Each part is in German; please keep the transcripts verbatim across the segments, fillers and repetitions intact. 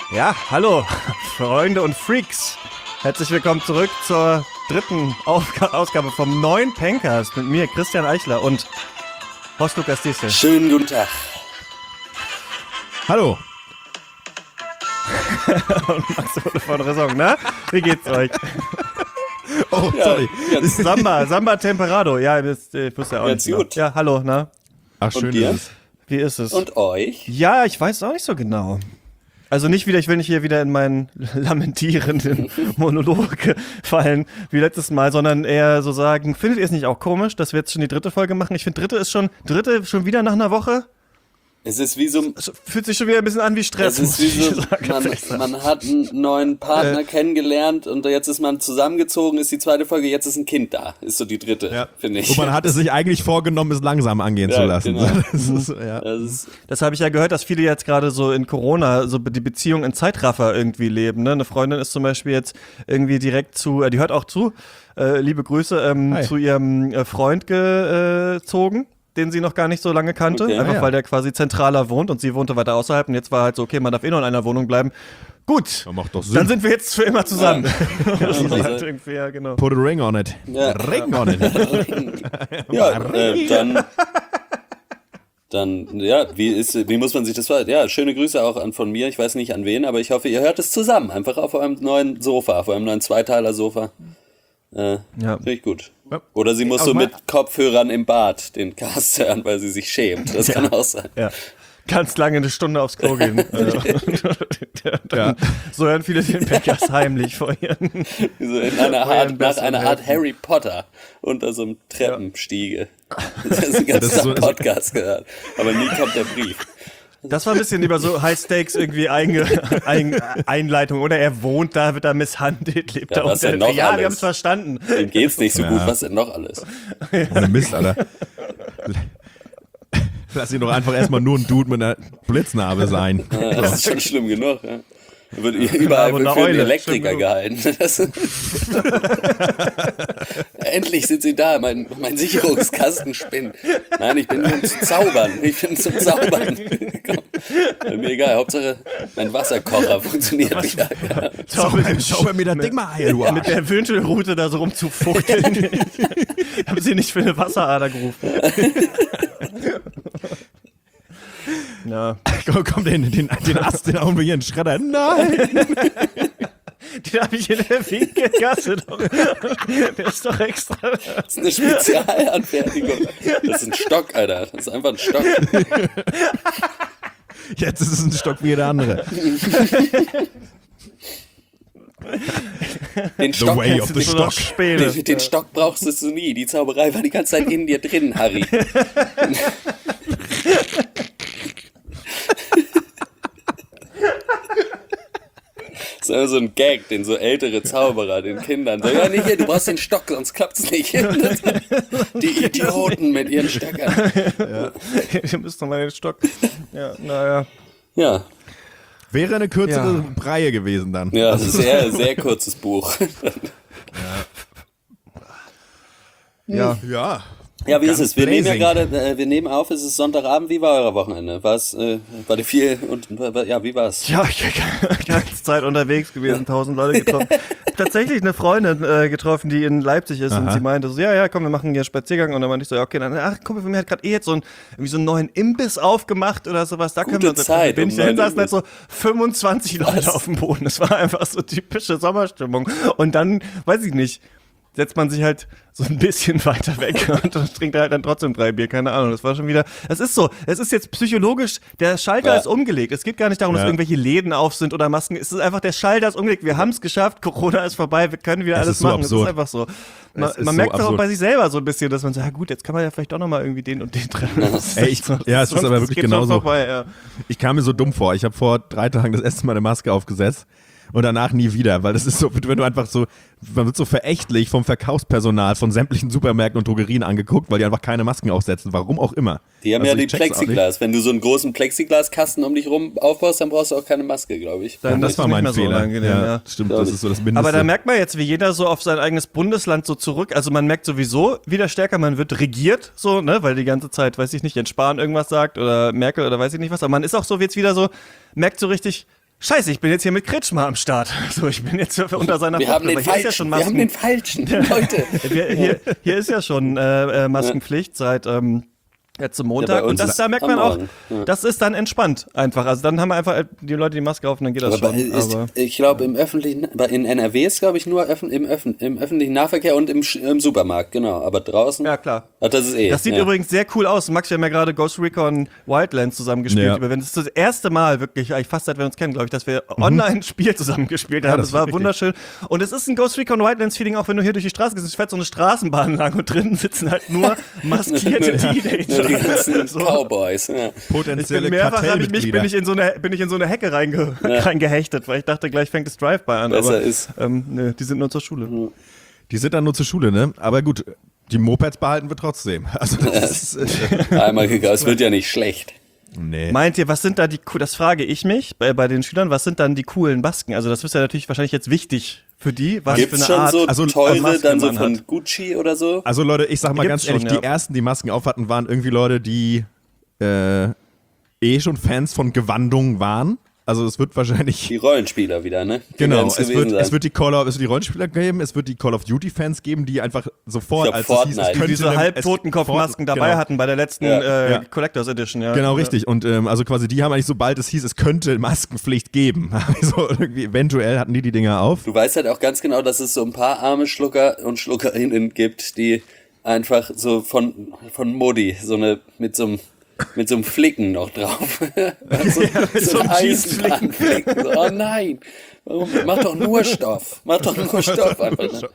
Ja, hallo, Freunde und Freaks. Herzlich willkommen zurück zur dritten Aufga- Ausgabe vom neuen Pencast mit mir, Christian Eichler und Horst Lukas Diesel. Schönen guten Tag. Hallo. Und Max Ole von Raison, na? Wie geht's euch? Oh, Ja, sorry. ganz, Samba, Samba Temperado. Ja, das äh, wusste ja auch ganz nicht. gut. Ja, hallo, na? Ach, schön, Und dir? dass es- Wie ist es? Und euch? Ja, ich weiß auch nicht so genau. Also nicht wieder, ich will nicht hier wieder in meinen lamentierenden Monolog fallen wie letztes Mal, sondern eher so sagen, findet ihr es nicht auch komisch, dass wir jetzt schon die dritte Folge machen? Ich finde, dritte ist schon, dritte schon wieder nach einer Woche. Es ist wie so, Es fühlt sich schon wieder ein bisschen an wie Stress. es ist wie muss ich so sagen, man, tatsächlich. man hat einen neuen Partner Äh. kennengelernt und jetzt ist man zusammengezogen, ist die zweite Folge, jetzt ist ein Kind da. Ist so die dritte, Ja. finde ich. Und man hat es sich eigentlich vorgenommen, es langsam angehen Ja, zu lassen. genau. Das ist, ja. Das ist, Das habe ich ja gehört, dass viele jetzt gerade so in Corona so die Beziehung in Zeitraffer irgendwie leben. Ne? Eine Freundin ist zum Beispiel jetzt irgendwie direkt zu, äh, die hört auch zu, äh, liebe Grüße, ähm, Hi. zu ihrem äh, Freund gezogen, den sie noch gar nicht so lange kannte. Okay. Einfach Ah, ja. weil der quasi zentraler wohnt und sie wohnte weiter außerhalb und jetzt war halt so, okay, man darf eh noch in einer Wohnung bleiben. Gut, Das macht doch Sinn. dann sind wir jetzt für immer zusammen. Das ist also- halt irgendwie, ja, genau. Put a ring on it. Ja. Ring on it. ja, äh, dann, dann, ja, wie ist, wie muss man sich das vorstellen? Ja, schöne Grüße auch an von mir, ich weiß nicht an wen, aber ich hoffe, ihr hört es zusammen, einfach auf eurem neuen Sofa, auf eurem neuen Zweiteiler-Sofa. Äh, Ja. Finde ich gut. Ja. Oder sie muss Aus so mein- mit Kopfhörern im Bad den Cast hören, weil sie sich schämt. Das kann auch sein. Ja. Ganz lange eine Stunde aufs Klo gehen. Also, dann, so hören viele den Packers heimlich vor ihren. So in einer Euren Art, nach besseren einer Art Hälften. Harry Potter unter so einem Treppenstiege. Das ist ein ganz Das ist so- Podcast gehört. Aber nie kommt der Brief. Das war ein bisschen über so High Stakes irgendwie einge, ein, Einleitung. Oder er wohnt da, wird da misshandelt, lebt Ja, da was denn unter. noch Ja, alles? wir haben es verstanden. Dem geht's nicht so Ja. gut. Was denn noch alles? Ohne Mist, Alter. Lass ihn doch einfach erstmal nur ein Dude mit einer Blitznarbe sein. Ja, das ist schon schlimm genug. Ja. Da wird überall aber für eine einen Eule, Elektriker schlimm gehalten. Das Endlich sind sie da, mein, mein Sicherungskasten spinnt. Nein, ich bin nur um zu zaubern. Ich bin zum Zaubern. Komm. Mir egal, Hauptsache mein Wasserkocher funktioniert wieder. Ja. Schau, schau mir das Ding mal ein, du Mit Arsch. der Wünschelrute da so rumzufuchteln. Haben sie nicht für eine Wasserader gerufen. Ja. Komm, komm den, den, den Ast, den hauen wir hier in den Schredder. Nein! Den habe ich in der Winkelgasse doch. Der ist doch extra. Das ist eine Spezialanfertigung. Das ist ein Stock, Alter. Das ist einfach ein Stock. Jetzt ist es ein Stock wie jeder andere. Den The Stock, way of the Nur noch Stock. Späne. den, den Stock brauchst du nie. Die Zauberei war die ganze Zeit in dir drin, Harry. Das ist immer so ein Gag, den so ältere Zauberer den Kindern so, ja, nicht hier, du brauchst den Stock, sonst klappt's nicht. Die Idioten mit ihren Stöckern. Ihr müsst noch mal den Stock. Ja, naja. Ja, Wäre eine kürzere Ja. Breie gewesen dann. ja, das ist ein sehr, sehr kurzes Buch. Ja. Ja. Ja, wie Ganz ist es? Wir nehmen ja blazing. gerade, äh, wir nehmen auf, es ist Sonntagabend, wie war euer Wochenende? War's, äh, war die viel und, ja, wie war's? Ja, ich bin die ganze Zeit unterwegs gewesen, tausend Leute getroffen. Tatsächlich eine Freundin äh, getroffen, die in Leipzig ist und Aha. sie meinte so, ja, ja, komm, wir machen hier einen Spaziergang und dann meinte ich so, ja, okay, dann, ach, Kumpel von mir hat gerade eh jetzt so einen, irgendwie so einen neuen Imbiss aufgemacht oder sowas, da können Gute wir uns jetzt Zeit, bin um ich da neuen saßen halt so Imbiss. fünfundzwanzig Leute Was? auf dem Boden. Das war einfach so typische Sommerstimmung und dann, weiß ich nicht, setzt man sich halt so ein bisschen weiter weg und trinkt halt dann trotzdem drei Bier, keine Ahnung. Das war schon wieder, es ist so, es ist jetzt psychologisch, der Schalter Ja. ist umgelegt. Es geht gar nicht darum, dass Ja. irgendwelche Läden auf sind oder Masken. Es ist einfach, der Schalter ist umgelegt. Wir haben es geschafft, Corona ist vorbei, wir können wieder Es alles ist so machen. absurd. Es ist einfach so. Man, Es ist man so merkt doch auch absurd. bei sich selber so ein bisschen, dass man sagt, ja gut, jetzt kann man ja vielleicht doch nochmal irgendwie den und den treffen. Das ist Ey, echt ich- so. ja, es ist aber Das wirklich geht schon genauso. vorbei, ja. Ich kam mir so dumm vor. Ich habe vor drei Tagen das erste Mal eine Maske aufgesetzt und danach nie wieder, weil das ist so, wenn du einfach so, man wird so verächtlich vom Verkaufspersonal von sämtlichen Supermärkten und Drogerien angeguckt, weil die einfach keine Masken aufsetzen, warum auch immer. Die haben Also ja die ich check's auch nicht. Plexiglas. Wenn du so einen großen Plexiglaskasten um dich rum aufbaust, dann brauchst du auch keine Maske, glaube ich. Dann Das ist war nicht mein mehr so Fehler. unangenehm, ja, ja. Stimmt, Glaub das ich. ist so das Mindeste. Aber da merkt man jetzt, wie jeder so auf sein eigenes Bundesland so zurück, also man merkt sowieso wieder stärker, man wird regiert, so, ne, weil die ganze Zeit, weiß ich nicht, Jens Spahn irgendwas sagt oder Merkel oder weiß ich nicht was, aber man ist auch so jetzt wieder so, merkt so richtig, Scheiße, ich bin jetzt hier mit Kretschmer am Start. So, ich bin jetzt unter seiner Wir haben den aber hier ist ja falschen, schon wir haben Masken. den falschen, Leute. Wir, hier, hier ist ja schon äh, äh, Maskenpflicht seit ähm, letztem Montag. Ja, bei uns und das, ist da merkt am man auch, Morgen. Ja. das ist dann entspannt einfach. Also dann haben wir einfach die Leute die Maske auf und dann geht das Aber schon. ist, Aber ich glaube, im öffentlichen, bei- in N R W ist, glaube ich, nur öffn, im, öffn, im öffentlichen Nahverkehr und im, Sch- im Supermarkt, genau. Aber draußen, ja, klar. ach, das ist eh. Das sieht ja. übrigens sehr cool aus. Max, wir haben ja gerade Ghost Recon Wildlands zusammen gespielt. Ja. Wir- Das ist das erste Mal, wirklich, eigentlich fast seit wir uns kennen, glaube ich, dass wir online ein Spiel zusammen gespielt haben. das das war ist richtig. wunderschön. Und es ist ein Ghost Recon Wildlands-Feeling, auch wenn du hier durch die Straße gehst. Es fährt so eine Straßenbahn lang und drinnen sitzen halt nur maskierte Nur die Teenager. ganzen So. Cowboys. Ja. Ich bin Potenzielle mehrfach hab ich mich, Kartellmitglieder. bin ich in so eine bin ich in so eine Hecke reinge, reingehechtet, weil ich dachte, gleich fängt das Drive-By an. Besser aber ist. ähm, nö, die sind nur zur Schule. Die sind dann nur zur Schule, ne? Aber gut, die Mopeds behalten wir trotzdem. Also das ist, äh, Einmal gegangen, es wird ja nicht schlecht. nee. Meint ihr, was sind da die, das frage ich mich bei, bei den Schülern, was sind dann die coolen Masken? Also das ist ja natürlich wahrscheinlich jetzt wichtig für die, was Gibt's für eine schon Art so also teure, Maske dann so man von hat. Gucci oder so? Also Leute, ich sag mal Gibt's ganz ehrlich, schon, ja. die ersten, die Masken auf hatten, waren irgendwie Leute, die äh, eh schon Fans von Gewandung waren. Also es wird wahrscheinlich Die Rollenspieler wieder, ne? Die genau, werden's es gewesen wird, sein. es wird die Call of, es wird die Rollenspieler geben, es wird die Call of Duty Fans geben, die einfach sofort, Ich glaub, als es hieß, es Fortnite. könnte diese eine- Halbtotenkopfmasken es- dabei genau. hatten bei der letzten Ja. äh, Ja. Collectors Edition. Ja. Genau, Ja. richtig. Und ähm, also quasi die haben eigentlich, sobald es hieß, es könnte Maskenpflicht geben, also irgendwie eventuell hatten die die Dinger auf. Du weißt halt auch ganz genau, dass es so ein paar arme Schlucker und Schluckerinnen gibt, die einfach so von, von Modi, so eine, mit so einem, mit so einem Flicken noch drauf. so, so ein Eisenbahnflicken. So, oh nein, warum? Mach doch nur Stoff. Mach doch nur Stoff einfach. Ne?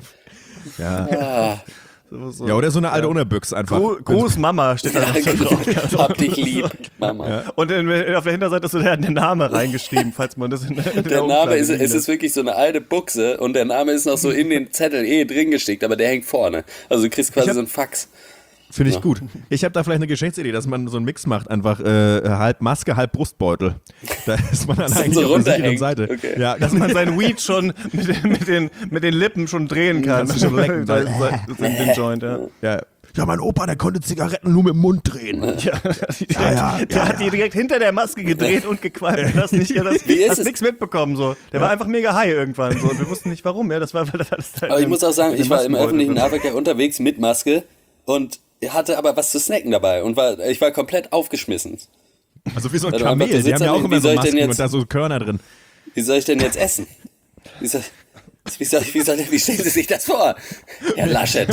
Ja. Ah, So, ja, oder so eine alte Unerbüchs einfach. Gro Groß Mama steht da noch so drauf. hab dich lieb, Mama. Und in, auf der Hinterseite ist so der, der Name reingeschrieben, falls man das in, in der Der Name Umkleide ist, liegen es ist lässt. wirklich so eine alte Buchse und der Name ist noch so in den Zettel eh drin gestickt, aber der hängt vorne. Also du kriegst quasi hab- so einen Fax. Finde ich gut. Ich habe da vielleicht eine Geschäftsidee, dass man so einen Mix macht, einfach äh, halb Maske, halb Brustbeutel. Da ist man dann dann eigentlich so auf der sicheren runterhängt. Seite. Okay. Ja, Dass man sein Weed schon mit den, mit den, mit den Lippen schon drehen kann. Kannst du schon lecken. Da ist den, den Joint, ja. ja. ja, mein Opa, der konnte Zigaretten nur mit dem Mund drehen. Ja, direkt, ja, der ja, hat die direkt hinter der Maske gedreht und gequalmt. Das nicht, ja, das, Wie ist hast es? nichts mitbekommen. So. Der war einfach mega high irgendwann. So. Und wir wussten nicht warum. Ja, das war, weil das alles da Aber ich in- muss auch sagen, in den ich war im Maskenbeutel öffentlichen drin. Nahverkehr unterwegs mit Maske und hatte aber was zu snacken dabei und war, ich war komplett aufgeschmissen. Also wie so ein Also einfach, Kamel. du Die haben sitzt ja dann auch in- immer wie so soll ich denn Masken jetzt- und da so Körner drin. Wie soll ich denn jetzt essen? Wie soll, wie soll, wie soll, wie stellen Sie sich das vor? Herr Laschet.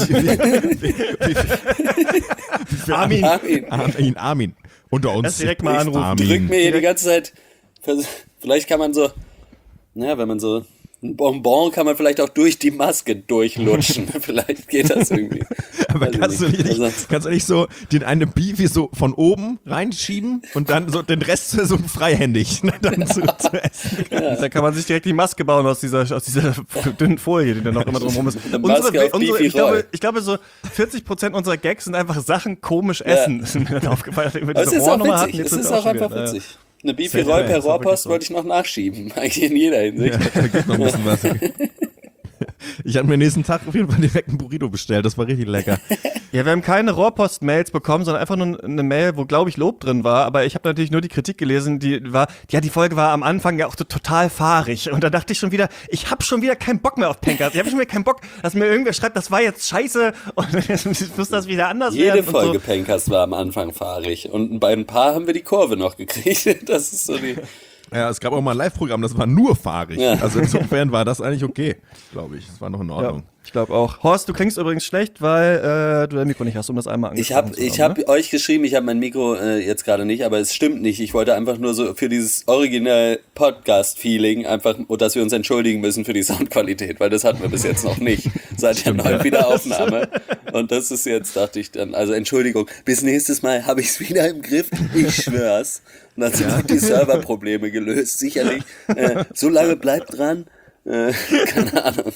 Armin, Armin, Armin, Armin. Unter uns. Lass direkt mal ist anrufen. Armin. drückt mir hier die ganze Zeit. vers- Vielleicht kann man so, naja, wenn man so ein Bonbon kann man vielleicht auch durch die Maske durchlutschen. Vielleicht geht das irgendwie. Aber Weiß ich kannst du, nicht. nicht, Also- kannst du nicht so den einen Beefy so von oben reinschieben und dann so den Rest so freihändig ne, dann zu, zu essen? Da kann man sich direkt die Maske bauen aus dieser, aus dieser dünnen Folie, die da noch immer drumherum ist. Maske auf Beefy ich, glaube, Roll. ich glaube, so vierzig Prozent unserer Gags sind einfach Sachen komisch essen. Das ist mir dann aufgefallen. dass wir Aber es diese ist auch Rohrnummer witzig. hatten, jetzt Es sind ist wir auch schon einfach wieder, witzig. Eine Beefy Sehr Roll geil, per ist auch wirklich Rohrpost so. wollte ich noch nachschieben. Eigentlich in jeder Hinsicht. Ja, da gibt noch ein bisschen was. Ich habe mir nächsten Tag auf jeden Fall direkt einen Burrito bestellt. Das war richtig lecker. Ja, wir haben keine Rohrpost-Mails bekommen, sondern einfach nur eine Mail, wo, glaube ich, Lob drin war. Aber ich habe natürlich nur die Kritik gelesen, die war, ja, die Folge war am Anfang ja auch so total fahrig. Und da dachte ich schon wieder, ich habe schon wieder keinen Bock mehr auf Pankers. Ich habe schon wieder keinen Bock, dass mir irgendwer schreibt, das war jetzt scheiße und jetzt muss das wieder anders Jede werden. und Folge so. Pankast war am Anfang fahrig. Und bei ein paar haben wir die Kurve noch gekriegt. Das ist so die. Ja, es gab auch mal ein Live-Programm, das war nur fahrig. Ja. Also insofern war das eigentlich okay, glaube ich. Das war noch in Ja, Ordnung. ich glaube auch. Horst, du klingst übrigens schlecht, weil äh, du dein Mikro nicht hast, um das einmal Ich angesprochen habe zu ich haben, hab euch geschrieben, ich habe mein Mikro äh, jetzt gerade nicht, aber es stimmt nicht. Ich wollte einfach nur so für dieses original Podcast-Feeling einfach, dass wir uns entschuldigen müssen für die Soundqualität, weil das hatten wir bis jetzt noch nicht seit der neuen Wiederaufnahme. Und das ist jetzt, dachte ich dann, also Entschuldigung, bis nächstes Mal habe ich es wieder im Griff, ich schwör's. Und dann sind auch die Serverprobleme gelöst, sicherlich. Äh, so lange bleibt dran. Äh, keine Ahnung.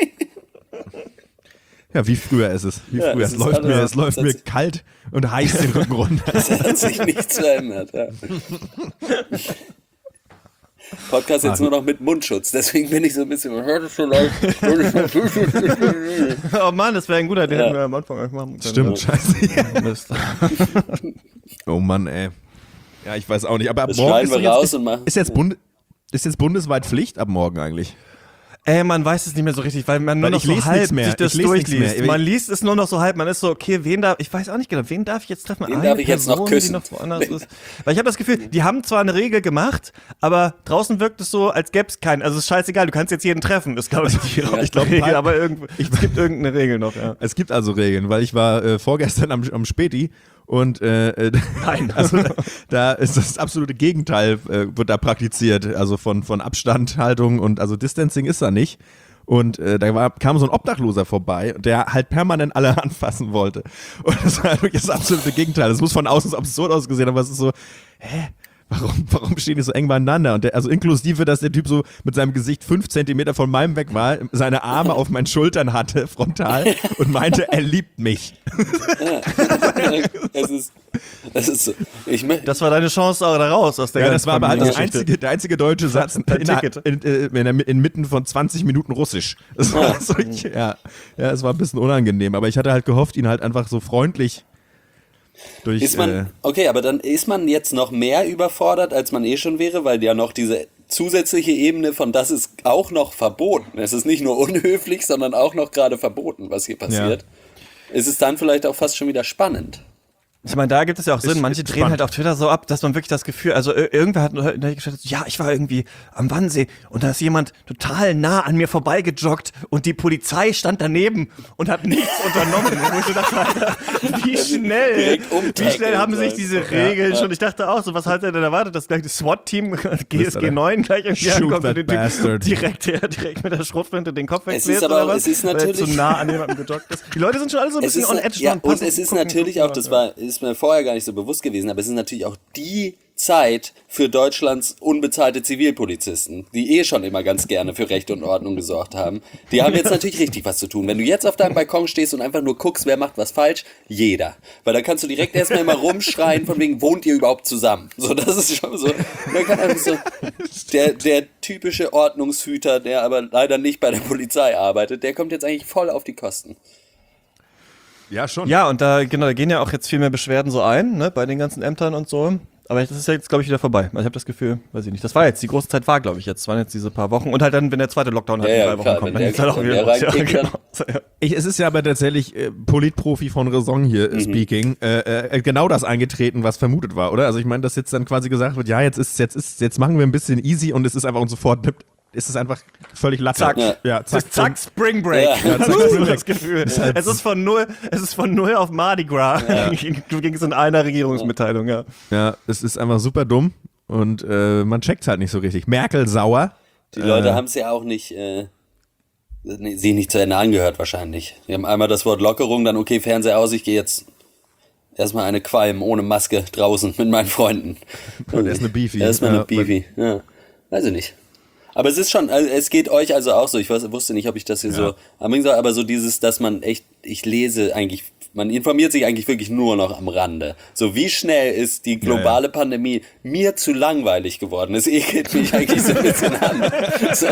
Ja, wie früher ist es. Wie Ja, früher. es Es ist läuft, alles- mir, es läuft das- mir kalt und heiß den Rücken runter. Es hat sich nichts verändert. Ja. Podcast jetzt nur noch mit Mundschutz, deswegen bin ich so ein bisschen. Hört es so laut. Oh Mann, das wäre ein guter, den Ja. hätten wir am Anfang euch machen können. Stimmt, scheiße. Mist. Oh Mann, ey. Ja, ich weiß auch nicht. Aber Das morgen schneiden ist, wir doch jetzt, raus ist, und machen. ist jetzt Bund. ist jetzt bundesweit Pflicht ab morgen eigentlich? Ey, man weiß es nicht mehr so richtig, weil man nur Weil noch ich so lese halb nichts mehr. sich das Ich lese nichts durchliest. mehr. Man liest es nur noch so halb, man ist so, okay, wen darf, ich weiß auch nicht genau, wen darf ich jetzt treffen? Wen Eine darf ich jetzt noch Person, küssen? Die noch woanders ist. Weil ich habe das Gefühl, die haben zwar eine Regel gemacht, aber draußen wirkt es so, als gäbe es keinen. Also es ist scheißegal, du kannst jetzt jeden treffen, ist glaube ich die Ja, ich glaub, Regel, aber irgendwo, es gibt irgendeine Regel noch, ja. Es gibt also Regeln, weil ich war äh, vorgestern am, am Späti und äh, Nein. also da, da ist das absolute Gegenteil, äh, wird da praktiziert, also von, von Abstandhaltung und also Distancing ist da nicht. Und äh, da war, kam so ein Obdachloser vorbei, der halt permanent alle anfassen wollte. Und das war wirklich das absolute Gegenteil. Das muss von außen so absurd ausgesehen, aber es ist so, hä? Warum, warum stehen die so eng beieinander? Und der, also inklusive, dass der Typ so mit seinem Gesicht fünf Zentimeter von meinem weg war, seine Arme auf meinen Schultern hatte, frontal, und meinte, er liebt mich. Es ist, es ist so. Ich mö- Das war deine Chance auch da raus aus der Ja, ganzen das war aber halt das Familiengeschichte. einzige, der einzige deutsche Satz in, Dein in, Ticket. in, in, in, inmitten von zwanzig Minuten Russisch. Das war so, ich, ja, ja, es war ein bisschen unangenehm, aber ich hatte halt gehofft, ihn halt einfach so freundlich durch. Ist man, äh, okay, aber dann ist man jetzt noch mehr überfordert, als man eh schon wäre, weil ja noch diese zusätzliche Ebene von das ist auch noch verboten. Es ist nicht nur unhöflich, sondern auch noch gerade verboten, was hier passiert. Ist es dann vielleicht auch fast schon wieder spannend. Ich meine, da gibt es ja auch Sinn. Ist- Manche ist drehen spannend. halt auf Twitter so ab, dass man wirklich das Gefühl, also ir- irgendwer hat hat gesagt, ja, ich war irgendwie am Wannsee und da ist jemand total nah an mir vorbeigejoggt und die Polizei stand daneben und hat nichts unternommen. Wo ich so dachte, Alter, wie schnell, direkt wie umtackeln schnell haben sich sollen. diese Regeln Ja. schon. Ich dachte auch so, was hat er denn erwartet, dass gleich das SWAT-Team G S G neun gleich irgendwie Shoot ankommt that und den Typ bastard. direkt, ja, direkt mit der Schrotflinte den Kopf Es ist wegbläst aber oder auch- was? es ist Weil er natürlich- zu nah an jemandem gejoggt ist. Die Leute sind schon alle so ein Es bisschen ist, on edge. ja, und und passen, es ist gucken, natürlich gucken, auch, das ja. war, ist mir vorher gar nicht so bewusst gewesen, aber es ist natürlich auch die Zeit für Deutschlands unbezahlte Zivilpolizisten, die eh schon immer ganz gerne für Recht und Ordnung gesorgt haben. Die haben jetzt natürlich richtig was zu tun. Wenn du jetzt auf deinem Balkon stehst und einfach nur guckst, wer macht was falsch, jeder. Weil da kannst du direkt erstmal immer rumschreien, von wegen, wohnt ihr überhaupt zusammen? So, das ist schon so. Da kann einfach so der, der typische Ordnungshüter, der aber leider nicht bei der Polizei arbeitet, der kommt jetzt eigentlich voll auf die Kosten. ja, schon. Ja, und da, genau, da gehen ja auch jetzt viel mehr Beschwerden so ein, ne, bei den ganzen Ämtern und so. Aber das ist ja jetzt, glaube ich, wieder vorbei. Also ich habe das Gefühl, weiß ich nicht. Das war jetzt, die große Zeit war, glaube ich, jetzt. Das waren jetzt diese paar Wochen. Und halt dann, wenn der zweite Lockdown halt Ja, in ja, drei Wochen klar, kommt, wenn dann der geht's halt auch kommt, wieder wenn los. der Ja, reinkickt, genau. So, ja. Ich, es ist ja aber tatsächlich äh, Politprofi von Raison hier Mhm. äh, speaking, äh, äh, genau das eingetreten, was vermutet war, oder? Also ich meine, dass jetzt dann quasi gesagt wird, ja, jetzt ist jetzt ist jetzt machen wir ein bisschen easy und es ist einfach und sofort ist es einfach völlig latte. Zack. Ja. ja, Zack, zack, Spring Break. Ja. Ja, zack, Das Spring ist Break. das Gefühl. Es ist von null, es ist von null auf Mardi Gras. Du gingst in einer Regierungsmitteilung, ja. Ja, es ist einfach super dumm und äh, man checkt's halt nicht so richtig. Merkel sauer. Die Leute Äh. haben es ja auch nicht, äh, nee, sie nicht zu Ende angehört wahrscheinlich. Die haben einmal das Wort Lockerung, dann okay, Fernseher aus, ich gehe jetzt erstmal eine Qualm ohne Maske draußen mit meinen Freunden. Und erst eine Beefy. Erstmal eine Ja, Beefy, ja. Weiß ich nicht. Aber es ist schon, also es geht euch also auch so, ich weiß, wusste nicht, ob ich das hier so anbringen soll, aber so dieses, dass man echt, ich lese eigentlich, man informiert sich eigentlich wirklich nur noch am Rande. So wie schnell ist die globale Pandemie mir zu langweilig geworden. Es ekelt mich eigentlich so ein bisschen an. So.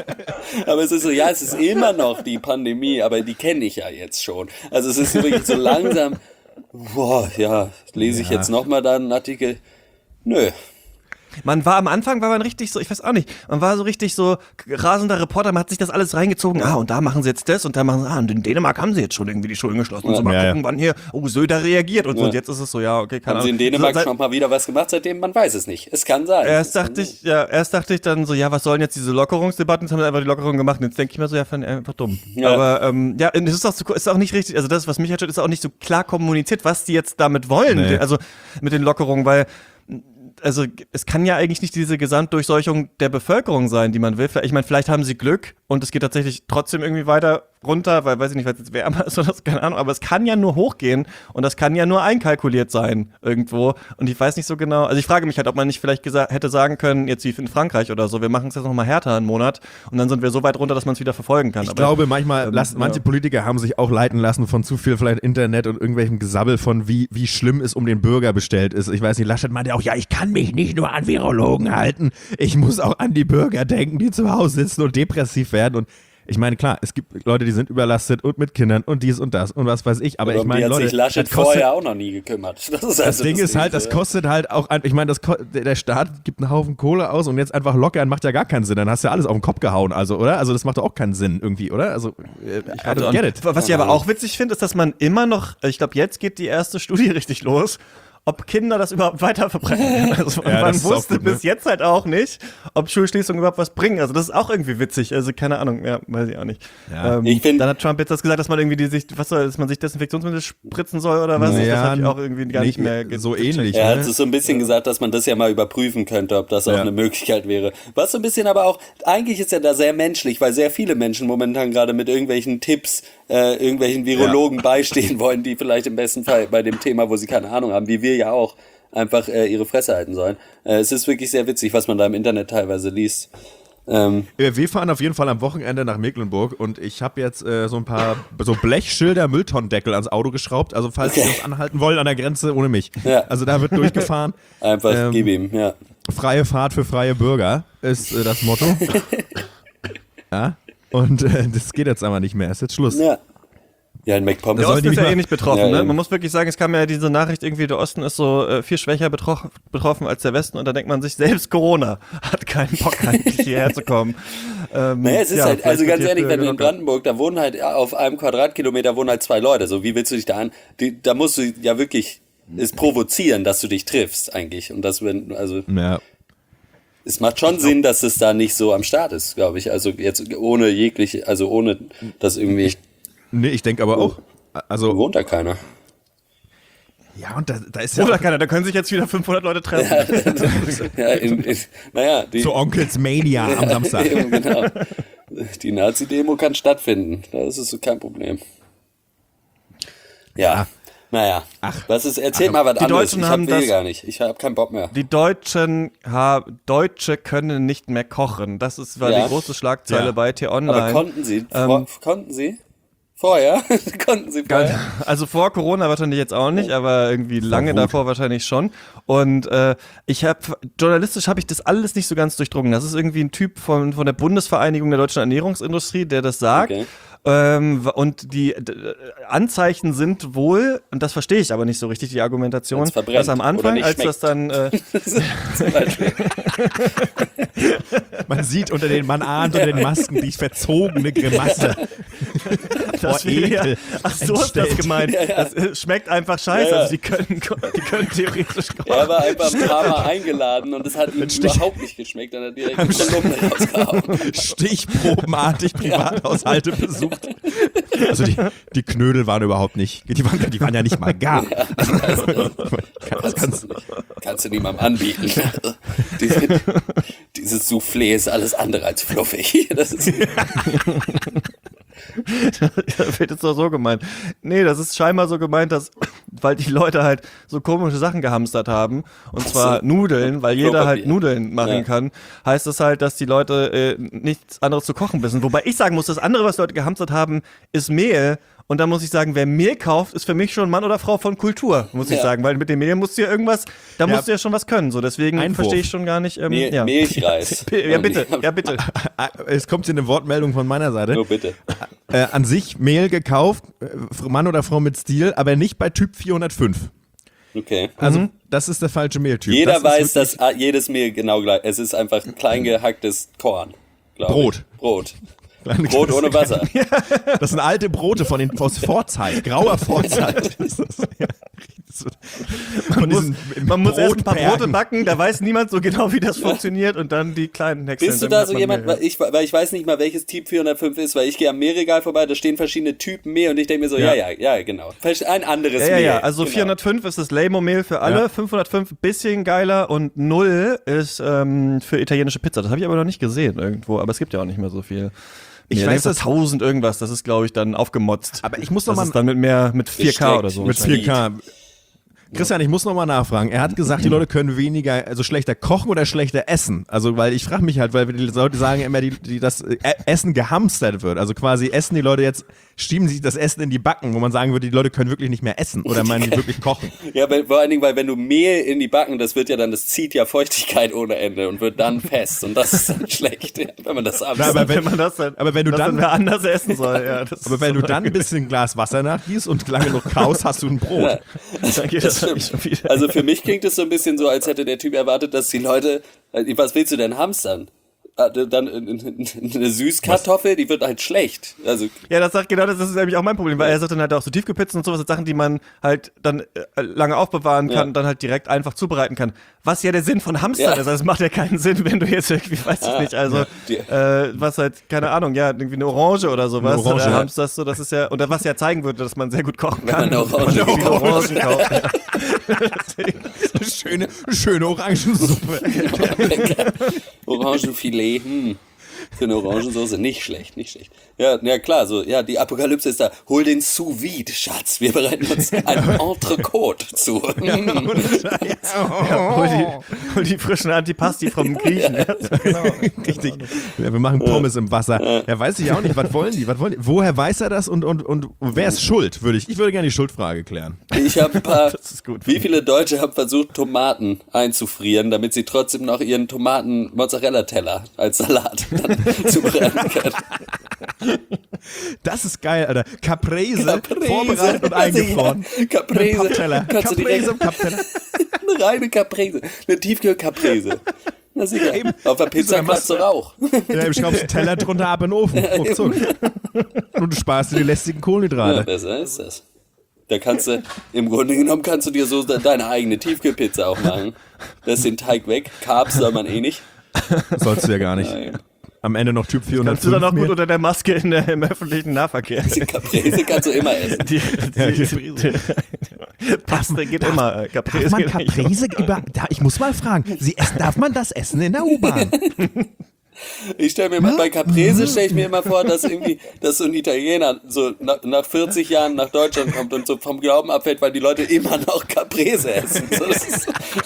Aber es ist so, ja, es ist immer noch die Pandemie, aber die kenne ich ja jetzt schon. Also es ist wirklich so langsam, boah, ja, lese ich Ja. jetzt nochmal da einen Artikel? Nö. Man war am Anfang, war man richtig so, ich weiß auch nicht, man war so richtig so rasender Reporter, man hat sich das alles reingezogen, ah, und da machen sie jetzt das und da machen sie, ah, und in Dänemark haben sie jetzt schon irgendwie die Schulen geschlossen und so, mal Ja, gucken, ja. wann hier, oh, Söder reagiert und so, Ja. und jetzt ist es so, ja, okay, keine Haben sie Ahnung. in Dänemark so, seit, schon mal wieder was gemacht seitdem? Man weiß es nicht. Es kann sein. Erst dachte ich, ja, erst dachte ich dann so, ja, was sollen jetzt diese Lockerungsdebatten? Jetzt haben wir einfach die Lockerung gemacht und jetzt denke ich mir so, ja, fand ich einfach dumm. Ja. Aber, ähm, ja, und es ist auch, so, ist auch nicht richtig, also das, was mich halt stört, ist auch nicht so klar kommuniziert, was die jetzt damit wollen, Nee. also mit den Lockerungen, weil also es kann ja eigentlich nicht diese Gesamtdurchseuchung der Bevölkerung sein, die man will. Ich meine, vielleicht haben sie Glück und es geht tatsächlich trotzdem irgendwie weiter runter, weil, weiß ich nicht, weil es jetzt wärmer ist oder so, keine Ahnung, aber es kann ja nur hochgehen und das kann ja nur einkalkuliert sein irgendwo und ich weiß nicht so genau, also ich frage mich halt, ob man nicht vielleicht gesa- hätte sagen können, jetzt wie in Frankreich oder so, wir machen es jetzt nochmal härter einen Monat und dann sind wir so weit runter, dass man es wieder verfolgen kann. Ich aber, glaube, manchmal, ähm, lassen, manche ja. Politiker haben sich auch leiten lassen von zu viel vielleicht Internet und irgendwelchem Gesabbel von wie, wie schlimm es um den Bürger bestellt ist. Ich weiß nicht, Laschet meinte auch, ja, ich kann mich nicht nur an Virologen halten, ich muss auch an die Bürger denken, die zu Hause sitzen und depressiv werden und ich meine, klar, es gibt Leute, die sind überlastet und mit Kindern und dies und das und was weiß ich, aber Aber ich meine, um die hat Leute, sich Laschet das kostet, vorher auch noch nie gekümmert. Das, ist das also Ding das ist halt, das Nächste. kostet halt auch, ein- ich meine, das ko- der der Staat gibt einen Haufen Kohle aus und jetzt einfach lockern macht ja gar keinen Sinn, dann hast du ja alles auf den Kopf gehauen, also, oder? Also das macht doch auch keinen Sinn irgendwie, oder? Also, äh, I Also, don't get it. Was ich aber auch witzig finde, ist, dass man immer noch, ich glaube, jetzt geht die erste Studie richtig los, ob Kinder das überhaupt weiter verbreiten. Also Ja, man das ist auch wusste gut, ne? bis jetzt halt auch nicht, ob Schulschließungen überhaupt was bringen. Also das ist auch irgendwie witzig. Also keine Ahnung, ja, weiß ich auch nicht. Ja. Ähm, Ich find- dann hat Trump jetzt das gesagt, dass man irgendwie die sich, was soll, dass man sich Desinfektionsmittel spritzen soll oder was? Ja, das habe ich auch irgendwie gar nicht, nicht mehr ge- so gecheckt. ähnlich. Er hat ne? es so ein bisschen gesagt, dass man das ja mal überprüfen könnte, ob das auch Ja. eine Möglichkeit wäre. Was so ein bisschen aber auch, eigentlich ist ja da sehr menschlich, weil sehr viele Menschen momentan gerade mit irgendwelchen Tipps, äh, irgendwelchen Virologen beistehen wollen, die vielleicht im besten Fall bei dem Thema, wo sie keine Ahnung haben, wie wir ja auch, einfach äh, ihre Fresse halten sollen. Äh, es ist wirklich sehr witzig, was man da im Internet teilweise liest. Ähm, Wir fahren auf jeden Fall am Wochenende nach Mecklenburg und ich habe jetzt äh, so ein paar so Blechschilder, Mülltonnendeckel ans Auto geschraubt. Also falls Okay. Sie uns anhalten wollen an der Grenze ohne mich. Ja. Also da wird durchgefahren. einfach Ähm, gib ihm, ja. Freie Fahrt für freie Bürger ist äh, das Motto. Ja. Und äh, das geht jetzt aber nicht mehr. Ist jetzt Schluss. Ja. Ja, in MacPom. Der soll Osten die ist ja nicht eh mal- nicht betroffen, Ja, ne? eben. Man muss wirklich sagen, es kam ja diese Nachricht irgendwie, der Osten ist so äh, viel schwächer betroch- betroffen als der Westen und da denkt man sich, selbst Corona hat keinen Bock eigentlich hierher zu kommen. Ähm, Naja, es ist ja, halt, also vielleicht ganz wird ehrlich, hier wenn du in gelockert. Brandenburg, da wohnen halt ja, auf einem Quadratkilometer wohnen halt zwei Leute. So, wie willst du dich da an? Die, da musst du ja wirklich es provozieren, dass du dich triffst eigentlich. Und das, wenn, also, Ja. es macht schon Sinn, dass es da nicht so am Start ist, glaube ich. Also jetzt ohne jegliche, also ohne, dass irgendwie, Nee, ich denke aber auch. Also, wohnt da keiner. ja, und da, da ist ja Oder auch keiner, da können sich jetzt wieder fünfhundert Leute treffen. Ja, in, in, naja, die, so Onkels Mania am Samstag. Eben, genau. Die Nazi-Demo kann stattfinden. Das ist so kein Problem. Ja, naja. Ach. Was ist, erzähl Ach, mal was die anderes. Deutschen Ich hab, haben will das- gar nicht. Ich habe keinen Bock mehr. Die Deutschen haben, Deutsche können nicht mehr kochen. Das ist, war Ja. die große Schlagzeile Ja. bei T-Online. Aber konnten Sie? Ähm, Vor, konnten Sie? Vorher? Konnten Sie vorher? Also vor Corona wahrscheinlich jetzt auch nicht, aber irgendwie lange Wut. davor wahrscheinlich schon. Und äh, ich habe, journalistisch habe ich das alles nicht so ganz durchdrungen. Das ist irgendwie ein Typ von, von der Bundesvereinigung der deutschen Ernährungsindustrie, der das sagt. Okay. Ähm, und die d- Anzeichen sind wohl, und das verstehe ich aber nicht so richtig, die Argumentation, Wenn's verbrennt dass am oder Anfang, nicht als das dann, äh, Zum Beispiel. Man sieht unter den, man ahnt unter den Masken die verzogene Grimasse. das Vor wäre ja, Ekel ach so ist das entstellt. gemeint. Ja, ja. Das äh, schmeckt einfach scheiße. Ja, ja. Also die können, die können theoretisch kochen. Er war einfach ein paar Mal eingeladen und es hat ihm Stich- überhaupt nicht geschmeckt. Dann hat er direkt einen Kolumne rausgehauen. Stichprobenartig Privathaushalte besucht. Also die, die Knödel waren überhaupt nicht, die waren, die waren ja nicht mal gar. Also, ganz, ganz, Kannst, du nicht, kannst du niemandem anbieten. Die, dieses Soufflé ist alles andere als fluffig. Das ist, Das wird jetzt doch so gemeint. Nee, das ist scheinbar so gemeint, dass, weil die Leute halt so komische Sachen gehamstert haben, und zwar so. Nudeln, weil jeder halt Klopapier. Nudeln machen Ja. kann, heißt das halt, dass die Leute äh, nichts anderes zu kochen wissen. Wobei ich sagen muss, das andere, was Leute gehamstert haben, ist Mehl. Und da muss ich sagen, wer Mehl kauft, ist für mich schon Mann oder Frau von Kultur, muss ich Ja. sagen. Weil mit dem Mehl musst du ja irgendwas, da Ja. musst du ja schon was können. So, deswegen Einwurf. verstehe ich schon gar nicht. Ähm, Mehl, ja. Milchreis. Ja, bitte, ja, bitte. es kommt hier eine Wortmeldung von meiner Seite. Nur bitte. Äh, an sich Mehl gekauft, äh, Mann oder Frau mit Stil, aber nicht bei Typ vierhundertfünf. Okay. Also das ist der falsche Mehltyp. Jeder das weiß, ist wirklich- dass ah, jedes Mehl genau gleich. Es ist einfach klein gehacktes Korn. glaub Brot. Ich. Brot. Brot ohne Wasser. Das sind alte Brote von den, aus Vorzeit, grauer Vorzeit. Das ist, ja, so, von Man muss, diesen man muss erst ein paar Brote Brotbergen. backen, da weiß niemand so genau, wie das funktioniert und dann die kleinen Häckseln. Bist du dann da hat so man jemand, mehr, weil ich, weil ich weiß nicht mal, welches Typ vierhundertfünf ist, weil ich gehe am Mehlregal vorbei, da stehen verschiedene Typen Mehl und ich denke mir so, ja, ja, ja, genau. Ein anderes Ja, ja, Mehl. ja, also genau. vierhundertfünf ist das Lamo-Mehl für alle, Ja. fünfhundertfünf bisschen geiler und null ist ähm, für italienische Pizza. Das habe ich aber noch nicht gesehen irgendwo, aber es gibt ja auch nicht mehr so viel. Ich Mehl. weiß, das dass- tausend irgendwas, das ist glaube ich dann aufgemotzt. Aber ich muss noch das mal ist dann mit mehr, mit vier K Gestreckt. oder so. mit Speed. vier K. Christian, ich muss nochmal nachfragen. Er hat gesagt, die Leute können weniger, also schlechter kochen oder schlechter essen. Also, weil ich frage mich halt, weil die Leute sagen immer, die, die das äh, Essen gehamstert wird. Also quasi essen die Leute jetzt, schieben sich das Essen in die Backen, wo man sagen würde, die Leute können wirklich nicht mehr essen. Oder meinen die wirklich kochen? Ja, weil, vor allen Dingen, weil wenn du Mehl in die Backen, das wird ja dann, das zieht ja Feuchtigkeit ohne Ende und wird dann fest. Und das ist dann schlecht, wenn man das absieht. Aber wenn, wenn man das dann, aber wenn du das dann, dann anders essen soll. Ja, das aber wenn du dann ein bisschen Glas Wasser nachgießt und lange noch kaust, hast du ein Brot. Ja, dann geht das das stimmt. schon wieder. Also für mich klingt es so ein bisschen so, als hätte der Typ erwartet, dass die Leute, was willst du denn hamstern? Dann eine Süßkartoffel, die wird halt schlecht. Also Ja, das sagt genau, das ist nämlich auch mein Problem, weil er sagt dann halt auch so Tiefkühlpizzen und sowas, das Sachen, die man halt dann äh, lange aufbewahren kann Ja. und dann halt direkt einfach zubereiten kann. Was ja der Sinn von Hamstern Ja. ist, also es macht ja keinen Sinn, wenn du jetzt irgendwie, weiß ich Ah, nicht, also die- äh, was halt, keine Ahnung, ja, irgendwie eine Orange oder sowas, Eine Orange, oder ja. hamsterst so, das ist ja, und was ja zeigen würde, dass man sehr gut kochen Wenn kann. man eine Orange Viele kauft. Orangen kauft. Eine schöne, schöne Orangensuppe. Orangenfilet, hm. Für eine Orangensauce nicht schlecht, nicht schlecht. Ja, ja klar, so, ja, die Apokalypse ist da. Hol den Sous Vide, Schatz. Wir bereiten uns ein Entrecote zu. Hm. Ja, hol, die, hol die frischen Antipasti vom Griechen. Ja. Richtig. Ja, wir machen Pommes im Wasser. Ja, weiß ich auch nicht. Was wollen die? Was wollen die? Woher weiß er das und, und, und wer ist schuld? Würde ich. Ich würde gerne die Schuldfrage klären. Ich habe ein paar. Das ist gut. Wie viele Deutsche haben versucht, Tomaten einzufrieren, damit sie trotzdem noch ihren Tomaten-Mozzarella-Teller als Salat dann zubereiten können? Das ist geil, Alter. Caprese, Caprese. vorbereitet und eingefroren. Ja, Caprese. Pappteller. Kannst du Caprese direkt- und Pappteller. Eine reine Caprese. Eine Tiefkühl-Caprese. Na sicher. Eben. Auf der Pizza dann machst kratzt du Rauch. Ja, du schraubst einen Teller drunter ab in den Ofen. Ruckzuck. Und du sparst dir die lästigen Ja, Kohlenhydrate. besser ist das. Da kannst du, im Grunde genommen kannst du dir so deine eigene Tiefkühlpizza auch machen. Lässt den Teig weg. Carbs soll man eh nicht. Sollst du ja gar nicht. Nein. Am Ende noch Typ Kannst du vierhundertfünf dann auch gut mehr. unter der Maske in der, im öffentlichen Nahverkehr. Die Caprese kannst du immer essen. Die, Ja, die, die- die Paste geht immer. äh, Caprese Darf man geht nicht. Caprese über... Da, ich muss mal fragen, Sie essen, darf man das essen in der U-Bahn? Ich stelle mir mal, bei Caprese stelle ich mir immer vor, dass irgendwie, dass so ein Italiener so nach, nach vierzig Jahren nach Deutschland kommt und so vom Glauben abfällt, weil die Leute immer noch Caprese essen. So, das, ist,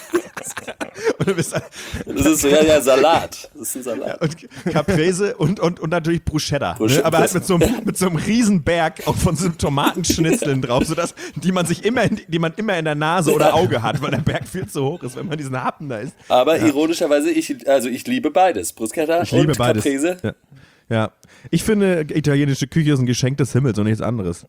Und, du bist, das ist so, ja, ja, Salat. Das ist ein Salat. und Caprese und, und, und natürlich Bruschetta. Bruschetta. Ne? Aber halt mit so, einem, mit so einem Riesenberg auch von so einem Tomatenschnitzeln drauf, sodass die man sich immer, in, die man immer in der Nase oder Auge hat, weil der Berg viel zu hoch ist, wenn man diesen Happen da isst. Aber ironischerweise, ich, also ich liebe beides. Bruschetta Ich liebe und beides. Caprese. Ja. Ja. Ich finde, italienische Küche ist ein Geschenk des Himmels und nichts anderes.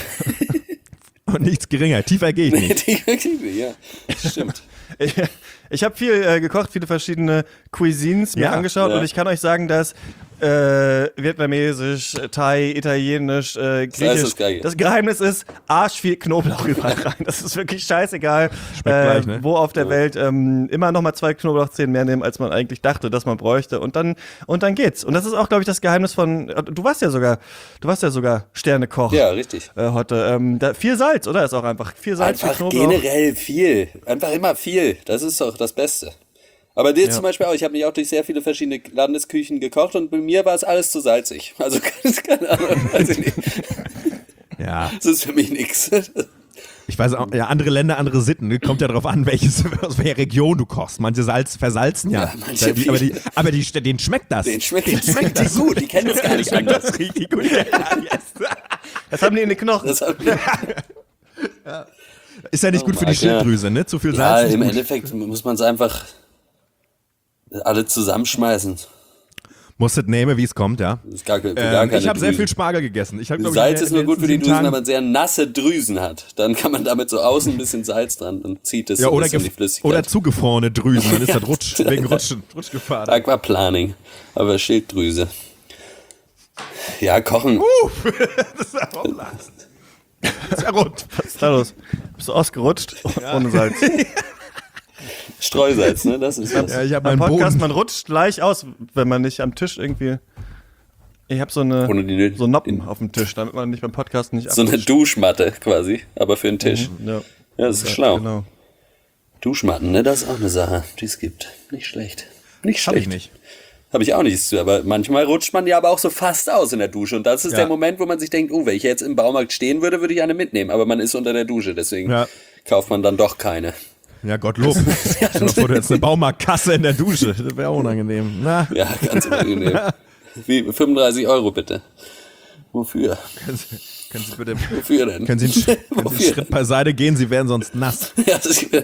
Und nichts geringer. Tiefer gehe ich nicht. Die- ja, das stimmt. Ich, ich habe viel äh, gekocht, viele verschiedene Cuisines mir Ja, angeschaut ja. und ich kann euch sagen, dass äh, vietnamesisch, Thai, italienisch, äh, griechisch. das Geile. Das Geheimnis ist, arsch viel Knoblauch überall rein. Das ist wirklich scheißegal, Schmeckt äh, gleich, ne? wo auf der Welt ähm, immer noch mal zwei Knoblauchzehen mehr nehmen, als man eigentlich dachte, dass man bräuchte. Und dann und dann geht's. Und das ist auch, glaube ich, das Geheimnis von. Du warst ja sogar, du warst ja sogar Sternekoch. Ja, richtig. Äh, heute. Ähm, da, viel Salz, oder? Ist auch einfach viel Salz, viel Einfach Knoblauch. generell viel. Einfach immer viel. Das ist doch das Beste. Aber dir zum Beispiel auch, ich habe mich auch durch sehr viele verschiedene Landesküchen gekocht und bei mir war es alles zu salzig. Also keine Ahnung, weiß ich nicht. Ja. Das ist für mich nix. Ich weiß auch, ja, andere Länder, andere Sitten. Ne? Kommt ja drauf an, welches, aus welcher Region du kochst. Manche Salz, versalzen ja. Ja, manche die, aber die, aber die, denen schmeckt das. Den schmeckt, denen schmeckt das gut. Die kennen das gar nicht Schmeckt anders. das richtig gut. Ja, yes. Das haben die in den Knochen. Das haben wir- Ist ja nicht gut für die Marc, ja. Schilddrüse, ne? Zu viel Ja, Salz. ist im gut. Endeffekt muss man es einfach alle zusammenschmeißen. Musst es nehmen, wie es kommt, ja. Das ist gar, für gar Ähm, keine ich habe sehr Drüsen. viel Spargel gegessen. Ich hab, glaub ich, Salz in ist den nur gut für die letzten Drüsen, sieben wenn Tagen- man sehr nasse Drüsen hat. Dann kann man damit so außen ein bisschen Salz dran und zieht es Ja, so ein oder, bisschen die gef- Flüssigkeit. oder zugefrorene Drüsen, dann ist das Rutsch, wegen Rutsch, Rutschgefahr. Aquaplaning, aber Schilddrüse. Ja, kochen. Das ist ja hoppla. Das ist ja rund. Was ist da los? Bist du ausgerutscht? Ohne Salz. Streusalz, ne? Das ist was. Ja, ich habe Beim meinen Podcast, Boden. man rutscht gleich aus, wenn man nicht am Tisch irgendwie. Ich habe so eine Ohne die- so Noppen auf dem Tisch, damit man nicht beim Podcast nicht So eine abrutscht. Duschmatte quasi, aber für den Tisch. Ja, Ja, das ist schlau. genau. Duschmatten, ne? Das ist auch eine Sache, die es gibt. Nicht schlecht. Nicht Hab schlecht. ich nicht. Habe ich auch nichts zu, aber manchmal rutscht man ja aber auch so fast aus in der Dusche. Und das ist Ja. der Moment, wo man sich denkt, oh, wenn ich jetzt im Baumarkt stehen würde, würde ich eine mitnehmen. Aber man ist unter der Dusche, deswegen Ja. kauft man dann doch keine. Ja, Gottlob. Bevor du jetzt eine Baumarktkasse in der Dusche. Das wäre unangenehm. Na, Ja, ganz unangenehm. Wie, fünfunddreißig Euro bitte. Wofür? können Sie, können Sie bitte Wofür denn? können Sie einen, Sch- können Sie einen Wofür? Schritt beiseite gehen? Sie werden sonst nass. Ja, das ist,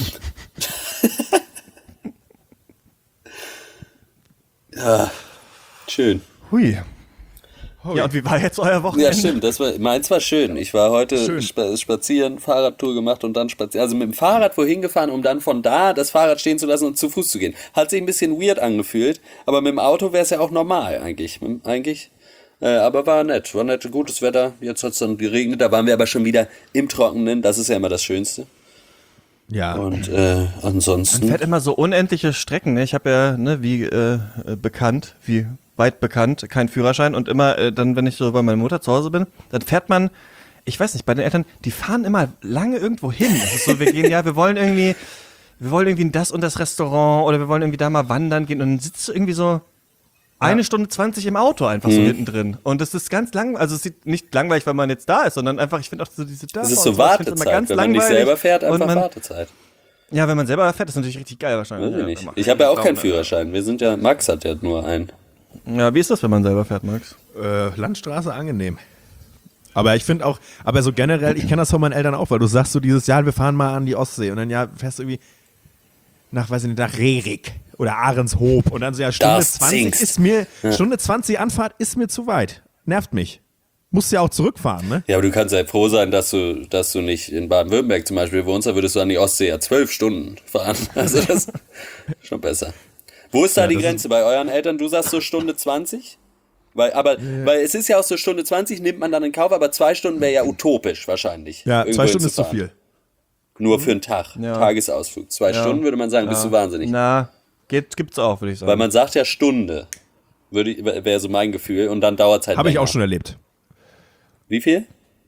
ja, schön. Hui. Ja, und wie war jetzt euer Wochenende? Ja, stimmt. Das war, meins war schön. Ich war heute Schön. spa spazieren, Fahrradtour gemacht und dann spazieren. Also mit dem Fahrrad wohin gefahren, um dann von da das Fahrrad stehen zu lassen und zu Fuß zu gehen. Hat sich ein bisschen weird angefühlt, aber mit dem Auto wäre es ja auch normal eigentlich. Mit, eigentlich. Äh, aber war nett, war nett, gutes Wetter. Jetzt hat es dann geregnet, da waren wir aber schon wieder im Trockenen. Das ist ja immer das Schönste. Ja. Und äh, Man ansonsten. fährt immer so unendliche Strecken. Ne? Ich habe ja, ne, wie äh, bekannt, wie weit bekannt, keinen Führerschein. Und immer äh, dann, wenn ich so bei meiner Mutter zu Hause bin, dann fährt man, ich weiß nicht, bei den Eltern, die fahren immer lange irgendwo hin. Das ist so, wir gehen, ja, wir wollen irgendwie, wir wollen irgendwie in das und das Restaurant oder wir wollen irgendwie da mal wandern gehen. Und dann sitzt du irgendwie so eine Stunde zwanzig im Auto einfach so hinten drin. Und das ist ganz langweilig, also es sieht nicht langweilig, weil man jetzt da ist, sondern einfach, ich finde auch so diese Dörfer Das ist so und so, ich find's immer Wartezeit. ganz Wenn man nicht langweilig. selber fährt, Und einfach man, Wartezeit. Ja, wenn man selber fährt, ist natürlich richtig geil wahrscheinlich. Weiß ich nicht. Ja, Ich habe ja auch keinen Traum, Führerschein. Wir sind ja, Max hat ja nur einen. Ja, wie ist das, wenn man selber fährt, Max? Äh, Landstraße angenehm. Aber ich finde auch, aber so generell, ich kenne das von meinen Eltern auch, weil du sagst so dieses Jahr, wir fahren mal an die Ostsee und dann ja fährst du irgendwie nach, weiß ich nicht, nach Rerik oder Ahrenshoop und dann so, ja, Stunde Das zwanzig singst. ist mir, Stunde zwanzig Anfahrt ist mir zu weit. Nervt mich. Musst ja auch zurückfahren, ne? Ja, aber du kannst ja froh sein, dass du, dass du nicht in Baden-Württemberg zum Beispiel wohnst, da würdest du an die Ostsee ja zwölf Stunden fahren. Also das ist schon besser. Wo ist da Ja, die das Grenze bei euren Eltern? Du sagst so Stunde zwanzig? Weil, aber, weil es ist ja auch so Stunde zwanzig, nimmt man dann in Kauf, aber zwei Stunden wäre ja utopisch wahrscheinlich. Ja, irgendwo zwei Stunden ist zu hinzufahren. viel. Nur für einen Tag, Ja. Tagesausflug. Zwei Stunden würde man sagen, bist du wahnsinnig. Na, geht, gibt's auch, würde ich sagen. Weil man sagt ja Stunde, würde ich- wäre so mein Gefühl, und dann dauert es halt Habe ich länger. auch schon erlebt. Wie viel?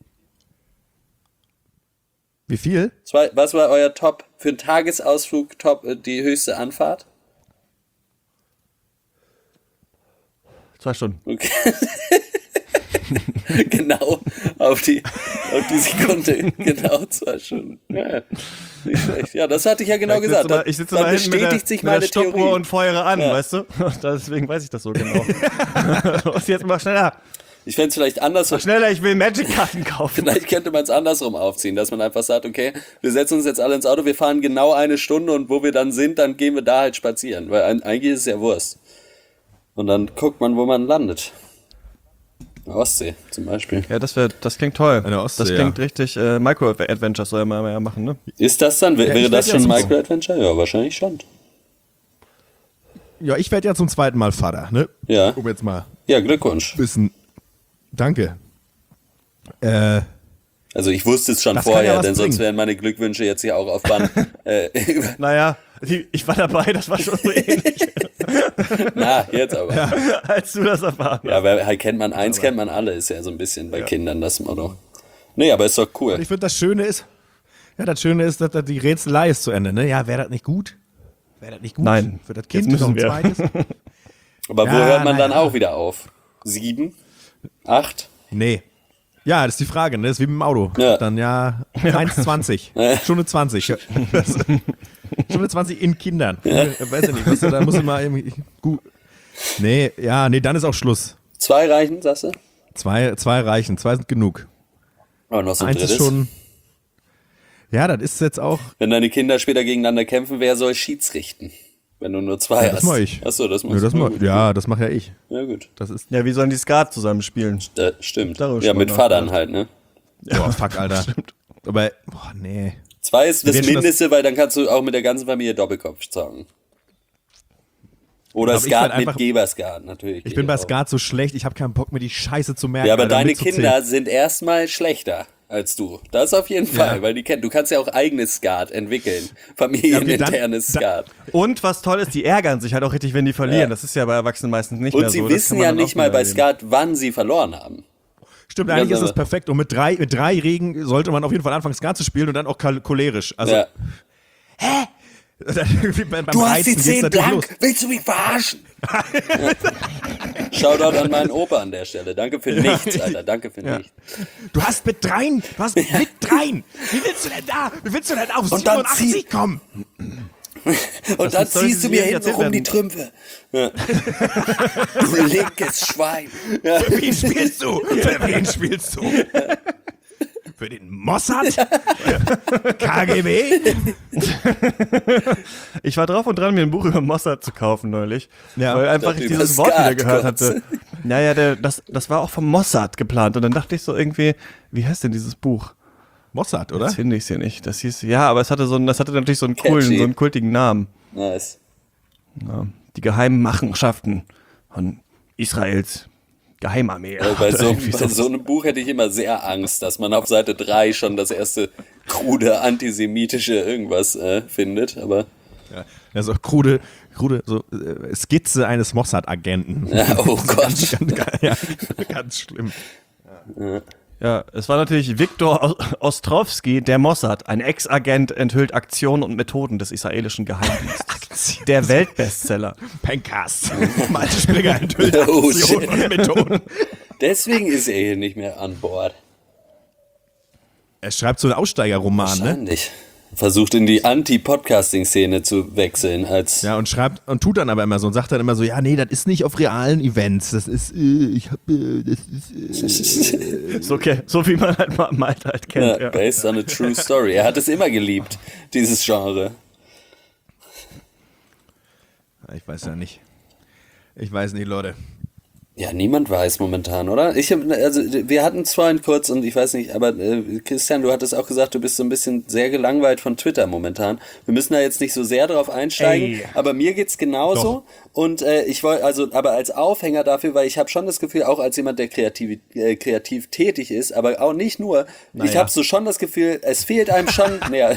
Wie viel? Zwei, was war euer Top für einen Tagesausflug, Top, äh, die höchste Anfahrt? Zwei Stunden. Okay. Genau auf die, auf die Sekunde. Genau zwei Stunden. Ja, nicht schlecht. Ja, das hatte ich ja genau Ich sitze gesagt. mal- Ich sitze Dann mal hinten mit der, bestätigt sich mit der meine Stoppuhr Theorie. und feuere an, Ja. weißt du? Deswegen weiß ich das so genau. Und jetzt mal schneller. Ich fände es vielleicht andersrum. Schneller, ich will Magic-Karten kaufen. Vielleicht könnte man es andersrum aufziehen, dass man einfach sagt, okay, wir setzen uns jetzt alle ins Auto, wir fahren genau eine Stunde und wo wir dann sind, dann gehen wir da halt spazieren. Weil ein- eigentlich ist es ja Wurst. Und dann guckt man, wo man landet. Ostsee zum Beispiel. Ja, das, wär, das klingt toll. An der Ostsee, das klingt ja. richtig, äh, Micro-Adventures soll man ja machen, ne? Ist das dann, wär- Ja, wäre ich das werd schon ja ein zum- Micro-Adventure? Ja, wahrscheinlich schon. Ja, ich werde ja zum zweiten Mal Vater, ne? Ja. Um jetzt mal Ja, Glückwunsch. ein bisschen. Danke. Äh, Also ich wusste es schon Das kann vorher, ja was denn sonst bringen. wären meine Glückwünsche jetzt hier auch auf Band. äh, über- Naja, die, ich war dabei, das war schon so ähnlich, Na, jetzt aber. Ja, als du das erfahren hast. aber halt kennt man, eins kennt man alle, ist ja so ein bisschen bei Kindern das Motto. Nee, aber ist doch cool. ich finde, das Schöne ist, ja, das Schöne ist, dass, dass die Rätselei ist zu Ende, ne? Ja, wäre das nicht gut? Wäre das nicht gut? Nein. Für das Jetzt Kind noch ein müssen wir. zweites? Aber wo Ja, hört man na dann ja. auch wieder auf? Sieben? Acht? Nee. Ja, das ist die Frage, ne? Das ist wie mit dem Auto. Ja. Dann ja eins zwanzig. Stunde zwanzig. Stunde zwanzig in Kindern. Weiß ich nicht, was, da muss ich mal irgendwie. Gut. Nee, ja, nee, dann ist auch Schluss. Zwei reichen, sagst du? Zwei, zwei reichen, zwei sind genug. Oh, noch so ein Eins drittes. ist schon. Ja, das ist jetzt auch. Wenn deine Kinder später gegeneinander kämpfen, wer soll schiedsrichten? Wenn du nur zwei Ja, das hast. mach ich. Achso, das Ja, machst das, du. mach, gut. ja, das mache ja ich. Ja, gut. Das ist. Ja, wie sollen die Skat zusammenspielen? Äh, stimmt. Darüber Ja, schon mit mal Vatern nachgedacht. halt, ne? Boah, fuck, Alter. Aber, boah, nee. Zwei ist das werden schon das- Mindeste, weil dann kannst du auch mit der ganzen Familie Doppelkopf zocken. Oder Aber ich Skat werd mit einfach- Geberskat, natürlich. Ich bin bei Auch. Skat so schlecht, ich habe keinen Bock, mir die Scheiße zu merken. Ja, aber Alter, deine mitzuzählen. Kinder sind erstmal schlechter als du. Das auf jeden Fall, weil die kennen, du kannst ja auch eigenes Skat entwickeln. Familieninternes Ja, Skat. Und was toll ist, die ärgern sich halt auch richtig, wenn die verlieren. Ja. Das ist ja bei Erwachsenen meistens nicht Und mehr sie so. Das wissen kann man ja dann auch nicht mal bei wieder Skat, wann sie verloren haben. Stimmt, eigentlich Ja, ist das aber- perfekt. Und mit drei, mit drei Regen sollte man auf jeden Fall anfangen, Skat zu spielen und dann auch kal- cholerisch. Also, Ja. beim Du hast die Reizen geht's Zehen natürlich blank, los. willst du mich verarschen? Ja. Shoutout an meinen Opa an der Stelle. Danke für nichts, Alter. Danke für Ja. nichts. Du hast mit dreien, du hast mit dreien. Wie willst du denn da? Wie willst du denn auf Und dann siebenundachtzig kommen? Und dann soll ziehst du sie mir nicht hinten erzählt rum die werden. Trümpfe. Ja. Du linkes Schwein. Ja. Für wen spielst du? Für wen spielst du? Für den Mossad? K G B? Ich war drauf und dran, mir ein Buch über Mossad zu kaufen neulich, Ja. weil einfach dachte, ich über dieses Wort Skat wieder gehört kurz. hatte. Naja, der, das, das war auch vom Mossad geplant und dann dachte ich so irgendwie, wie heißt denn dieses Buch? Mossad, oder? Jetzt finde ich es hier nicht. Das hieß, ja, aber es hatte so einen, das hatte natürlich so einen coolen, Catchy. so einen kultigen Namen. Nice. Ja, die geheimen Machenschaften von Israels Geheimarmee. Also bei, Oder so, irgendwie bei so einem Buch hätte ich immer sehr Angst, dass man auf Seite drei schon das erste krude antisemitische irgendwas äh, findet, aber Ja, ja, so krude, krude so, äh, Skizze eines Mossad-Agenten. ja, oh Gott. Ganz, ja, ganz schlimm. Ja, es war natürlich Viktor Os- Ostrowski, der Mossad, ein Ex-Agent, enthüllt Aktionen und Methoden des israelischen Geheimdienstes. Der Weltbestseller. Pencast. Malte Springer enthüllt Oh, Aktionen shit. und Methoden. Deswegen ist er hier nicht mehr an Bord. Er schreibt so einen Aussteigerroman, ne? Wahrscheinlich. Versucht in die Anti-Podcasting-Szene zu wechseln als Ja, und schreibt und tut dann aber immer so und sagt dann immer so, ja, nee, das ist nicht auf realen Events, das ist, äh, ich hab, äh, das ist, äh, So, okay, so wie man halt mal Malte halt ja, kennt. Ja. based on a true story. Er hat es immer geliebt, dieses Genre. ich weiß ja nicht. Ich weiß nicht, Leute. Ja, niemand weiß momentan, oder? Ich hab, also wir hatten es vorhin kurz und ich weiß nicht, aber äh, Christian, du hattest auch gesagt, du bist so ein bisschen sehr gelangweilt von Twitter momentan. Wir müssen da jetzt nicht so sehr drauf einsteigen, Ey. aber mir geht's genauso. Doch. Und äh, ich wollte, also, aber als Aufhänger dafür, weil ich habe schon das Gefühl, auch als jemand, der kreativ, äh, kreativ tätig ist, aber auch nicht nur, ich Naja. habe so schon das Gefühl, es fehlt einem schon, naja,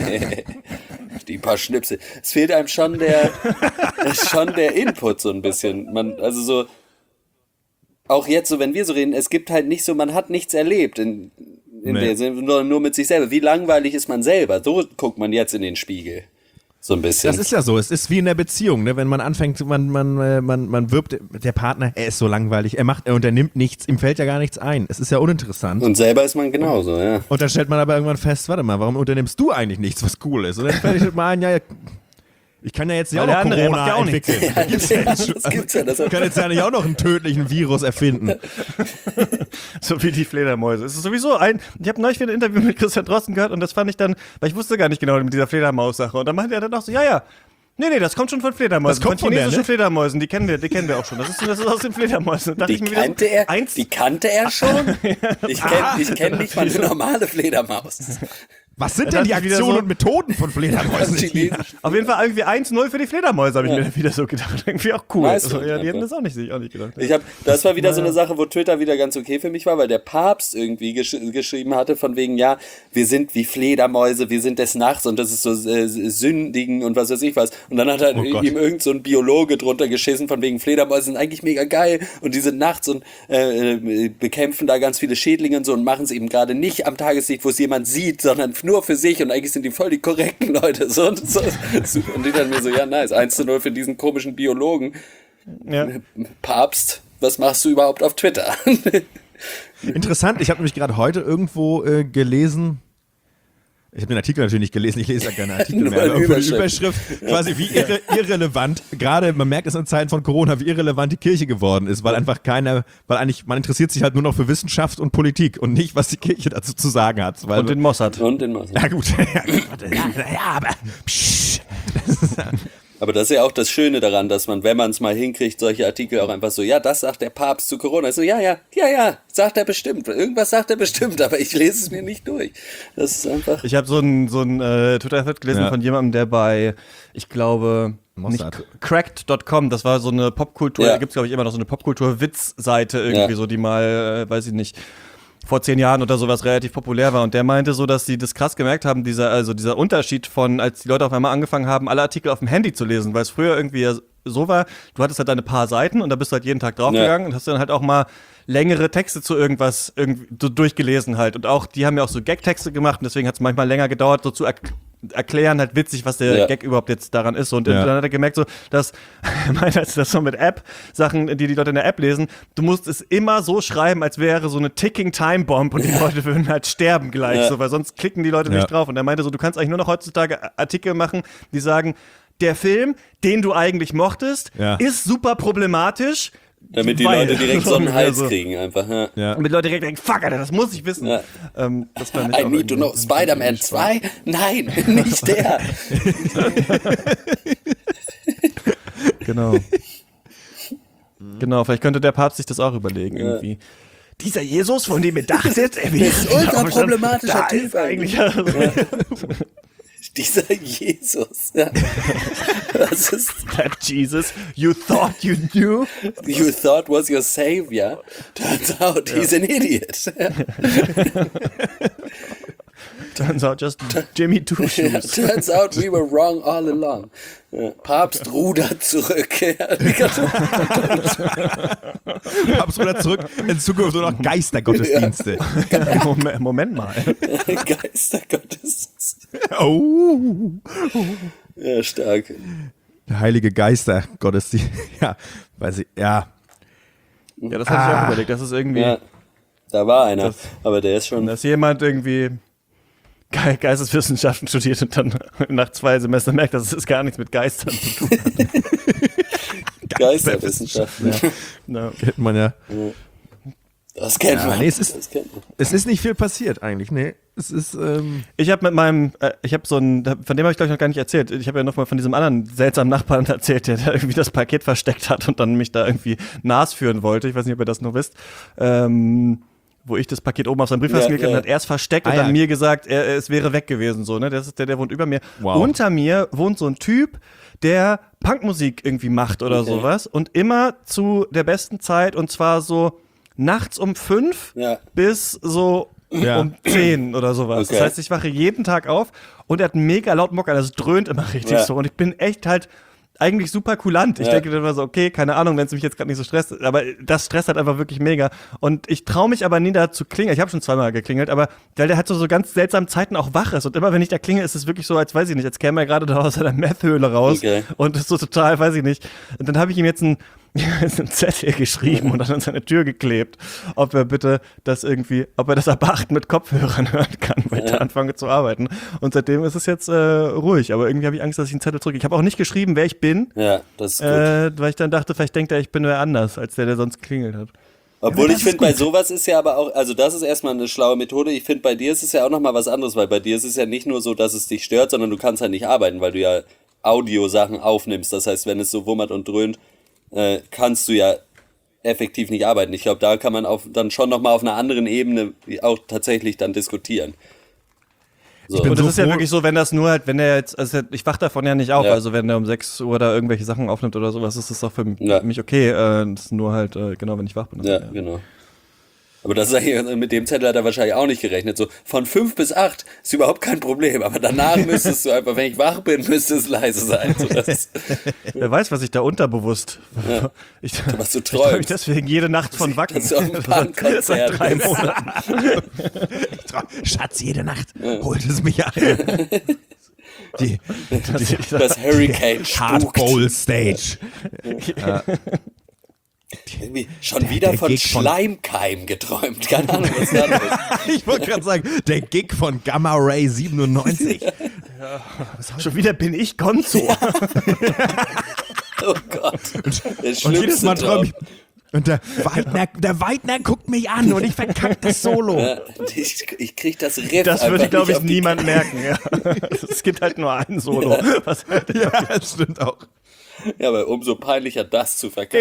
die paar Schnipsel, es fehlt einem schon der, schon der Input so ein bisschen. Man, also so, auch jetzt so, wenn wir so reden, es gibt halt nicht so, man hat nichts erlebt in, in Nee. der Sinne, nur, nur mit sich selber. Wie langweilig ist man selber? So guckt man jetzt in den Spiegel. So ein bisschen. Das ist ja so, es ist wie in der Beziehung, ne? Wenn man anfängt, man, man, äh, man, man wirbt, der Partner, er ist so langweilig, er macht, er unternimmt nichts, ihm fällt ja gar nichts ein. Es ist ja uninteressant. Und selber ist man genauso, ja. Und dann stellt man aber irgendwann fest, warte mal, warum unternimmst du eigentlich nichts, was cool ist? Und dann fällt ich mal ein, ja, ich kann ja jetzt ja auch Weil noch der andere, der macht Corona ja auch nichts. entwickeln. Ja, Gibt's ja das jetzt schon. gibt's ja. Das Ich kann jetzt ja nicht auch noch einen tödlichen Virus erfinden. So wie die Fledermäuse. Es ist sowieso ein, ich habe neulich wieder ein Interview mit Christian Drosten gehört und das fand ich dann, weil ich wusste gar nicht genau mit dieser Fledermaus-Sache. Und dann meinte er dann auch so, ja, ja, nee, nee, das kommt schon von Fledermäusen. Das kommt von von der, chinesischen ne? Fledermäusen, die kennen wir, die kennen wir auch schon. Das ist, das ist aus den Fledermäusen. Und dachte Die ich mir wieder so, kannte er, eins, die kannte er schon? Ich kenne ich kenn nicht mal eine normale Fledermaus. Was sind Da denn die dachte ich wieder Aktionen so- und Methoden von Fledermäusen? Chinesisch. Auf jeden Fall irgendwie eins null für die Fledermäuse, habe ich mir wieder so gedacht. Irgendwie auch cool. Nice, Also, ja, die hätten einfach. das auch nicht, auch nicht gedacht. Ich hab, das war wieder so eine Sache, wo Twitter wieder ganz okay für mich war, weil der Papst irgendwie gesch geschrieben hatte von wegen, ja, wir sind wie Fledermäuse, wir sind des Nachts und das ist so äh, Sündigen und was weiß ich was. Und dann hat halt Oh Gott. ihm irgend so ein Biologe drunter geschissen von wegen Fledermäuse sind eigentlich mega geil und die sind nachts und äh, äh, bekämpfen da ganz viele Schädlinge und so und machen es eben gerade nicht am Tageslicht, wo es jemand sieht, sondern nur für sich und eigentlich sind die voll die korrekten Leute. So, und, so. Und die dann mir so, ja nice, eins zu null für diesen komischen Biologen. Ja. Papst, was machst du überhaupt auf Twitter? Interessant, ich habe nämlich gerade heute irgendwo äh, gelesen, ich habe den Artikel natürlich nicht gelesen, ich lese ja keine Artikel Nur mehr, eine aber irgendwo die Überschrift. Überschrift, quasi wie irre, irrelevant, gerade man merkt es in Zeiten von Corona, wie irrelevant die Kirche geworden ist, weil einfach keiner, weil eigentlich, man interessiert sich halt nur noch für Wissenschaft und Politik und nicht, was die Kirche dazu zu sagen hat. Weil, Und den Mossad. Und den Maßen. ja gut, ja, ja, ja, aber psch, das ist, Aber das ist ja auch das Schöne daran, dass man, wenn man es mal hinkriegt, solche Artikel auch einfach so, ja, das sagt der Papst zu Corona. So, ja, ja, ja, ja, sagt er bestimmt. Irgendwas sagt er bestimmt, aber ich lese es mir nicht durch. Das ist einfach. Ich habe so ein, so ein äh, Twitter-Thread gelesen Ja. von jemandem, der bei, ich glaube, nicht Mossad. cracked Punkt com, das war so eine Popkultur, Ja. da gibt es glaube ich immer noch so eine Popkultur-Witz-Seite irgendwie, Ja. so die mal, äh, weiß ich nicht, vor zehn Jahren oder sowas relativ populär war. Und der meinte so, dass sie das krass gemerkt haben, dieser, also dieser Unterschied von, als die Leute auf einmal angefangen haben, alle Artikel auf dem Handy zu lesen, weil es früher irgendwie ja so war, du hattest halt deine paar Seiten und da bist du halt jeden Tag draufgegangen Ja. und hast dann halt auch mal längere Texte zu irgendwas irgendwie so durchgelesen halt. Und auch, die haben ja auch so Gag-Texte gemacht und deswegen hat es manchmal länger gedauert, so zu, erk- erklären halt witzig, was der Ja. Gag überhaupt jetzt daran ist. Und Ja. dann hat er gemerkt, so, dass, ich meine, als das so mit App-Sachen, die die Leute in der App lesen, du musst es immer so schreiben, als wäre so eine Ticking Time Bomb und die Leute würden halt sterben gleich, Ja. so, weil sonst klicken die Leute Ja. nicht drauf. Und er meinte so, du kannst eigentlich nur noch heutzutage Artikel machen, die sagen, der Film, den du eigentlich mochtest, Ja. ist super problematisch. Damit die weil- Leute direkt so einen Hals Also, kriegen einfach. Ja. Ja. damit Leute direkt denken, fuck, Alter, das muss ich wissen. Ja. Ähm, das fand ich I auch need to irgendwie- know. Spider-Man zwei? Nein, nicht der. Genau. Genau, vielleicht könnte der Papst sich das auch überlegen, irgendwie. Dieser Jesus, von dem ihr dachtet, er Das ist ultra problematischer da Typ ist eigentlich. Dieser Jesus. Ja. Was ist That Jesus you thought you knew. you thought was your savior? Turns out he's an idiot. Ja. Turns out just Jimmy Two Ja, Shoes. turns out we were wrong all along. Ja. Papst rudert zurück. Ja. Hab's wieder zurück. In Zukunft nur noch Geistergottesdienste. Moment, Moment mal. Geister Gottes. Oh. Ja, stark. Der heilige Geistergottesdienst. Ja, weiß ich, ja. Ja, das hatte ich auch Ah. überlegt. Das ist irgendwie, Ja, da war einer, Das- aber der ist schon. dass jemand irgendwie Ge- Geisteswissenschaften studiert und dann nach zwei Semestern merkt, dass es gar nichts mit Geistern zu tun hat. Geisterwissenschaften. Ja. No. Kennt man ja. Das kennt Ja, man. nee, es ist- das kennt man. Es ist nicht viel passiert eigentlich, nee. Es ist, ähm, Ich habe mit meinem, äh, ich habe so ein, von dem habe ich glaube ich noch gar nicht erzählt. Ich habe ja noch mal von diesem anderen seltsamen Nachbarn erzählt, der da irgendwie das Paket versteckt hat und dann mich da irgendwie nasführen wollte. Ich weiß nicht, ob ihr das noch wisst. Ähm, wo ich das Paket oben auf seinen Briefkasten Ja, geklebt ja. hat, er es versteckt Ah, und dann ja. mir gesagt, er, es wäre weg gewesen, so, ne? Das ist der, der wohnt über mir. Wow. Unter mir wohnt so ein Typ, der Punkmusik irgendwie macht oder Okay. sowas und immer zu der besten Zeit und zwar so nachts um fünf Ja. bis so Ja. um zehn oder sowas. Okay. Das heißt, ich wache jeden Tag auf und er hat mega laut Mucke, das dröhnt immer richtig Ja. so und ich bin echt halt eigentlich super kulant. Ich Ja. denke dann immer so, okay, keine Ahnung, wenn es mich jetzt gerade nicht so stresst, aber das stresst halt einfach wirklich mega. Und ich traue mich aber nie da zu klingeln. Ich habe schon zweimal geklingelt, aber weil der halt so, so ganz seltsamen Zeiten auch wach ist. Und immer wenn ich da klingel, ist es wirklich so, als weiß ich nicht, als käme er gerade da aus seiner Meth-Höhle raus. Okay. Und ist so total, weiß ich nicht. Und dann habe ich ihm jetzt ein, ein Zettel geschrieben und dann an seine Tür geklebt, ob er bitte das irgendwie, ob er das ab acht mit Kopfhörern hören kann, weil ich da anfange zu arbeiten. Und seitdem ist es jetzt äh, ruhig. Aber irgendwie habe ich Angst, dass ich einen Zettel zurück. Ich habe auch nicht geschrieben, wer ich bin. Ja, das ist gut. Äh, weil ich dann dachte, vielleicht denkt er, ich bin wer anders, als der, der sonst geklingelt hat. Obwohl das ich ist finde, bei gut. sowas ist ja aber auch, also das ist erstmal eine schlaue Methode. Ich finde, bei dir ist es ja auch nochmal was anderes, weil bei dir ist es ja nicht nur so, dass es dich stört, sondern du kannst halt nicht arbeiten, weil du ja Audiosachen aufnimmst. Das heißt, wenn es so wummert und dröhnt, äh, kannst du ja effektiv nicht arbeiten. Ich glaube, da kann man auf, dann schon nochmal auf einer anderen Ebene auch tatsächlich dann diskutieren. So. bin Und das so ist ja froh- wirklich so, wenn das nur halt, wenn der jetzt, also ich wach davon ja nicht auf, Ja. also wenn der um sechs Uhr da irgendwelche Sachen aufnimmt oder sowas, ist das doch für Ja. mich okay. Äh, das ist nur halt, äh, genau, wenn ich wach bin. Ja, genau. Aber das ist eigentlich, mit dem Zettel hat er wahrscheinlich auch nicht gerechnet. So von fünf bis acht ist überhaupt kein Problem, aber danach müsstest du einfach, wenn ich wach bin, müsste es leise sein. So, das, Wer weiß, was ich da unterbewusst. Ja. Ich, was du ich träume träumst. deswegen jede Nacht von Wacken. Dass du auf einem Punkkonzert Seit drei bist. Monaten. Schatz, jede Nacht holt es mich ein. Die, die, Das Hurricane Hard spukt. Bowl Stage. Irgendwie schon wieder der von Gig von- Schleimkeim geträumt. Keine Ahnung, was da los ist. Ich wollte gerade sagen, der Gig von Gamma Ray siebenundneunzig. Schon wieder bin ich Gonzo. Oh Gott. Der Und jedes Mal schlimmste träume ich. Traum. Und der Weidner, der Weidner guckt mich an und ich verkack das Solo. Ja, ich, ich krieg das Riff Das einfach würde, glaube nicht ich, auf die niemand merken. Ja. Es gibt halt nur ein Solo. Was halt Ja, das stimmt auch. Ja, aber umso peinlicher das zu verkacken.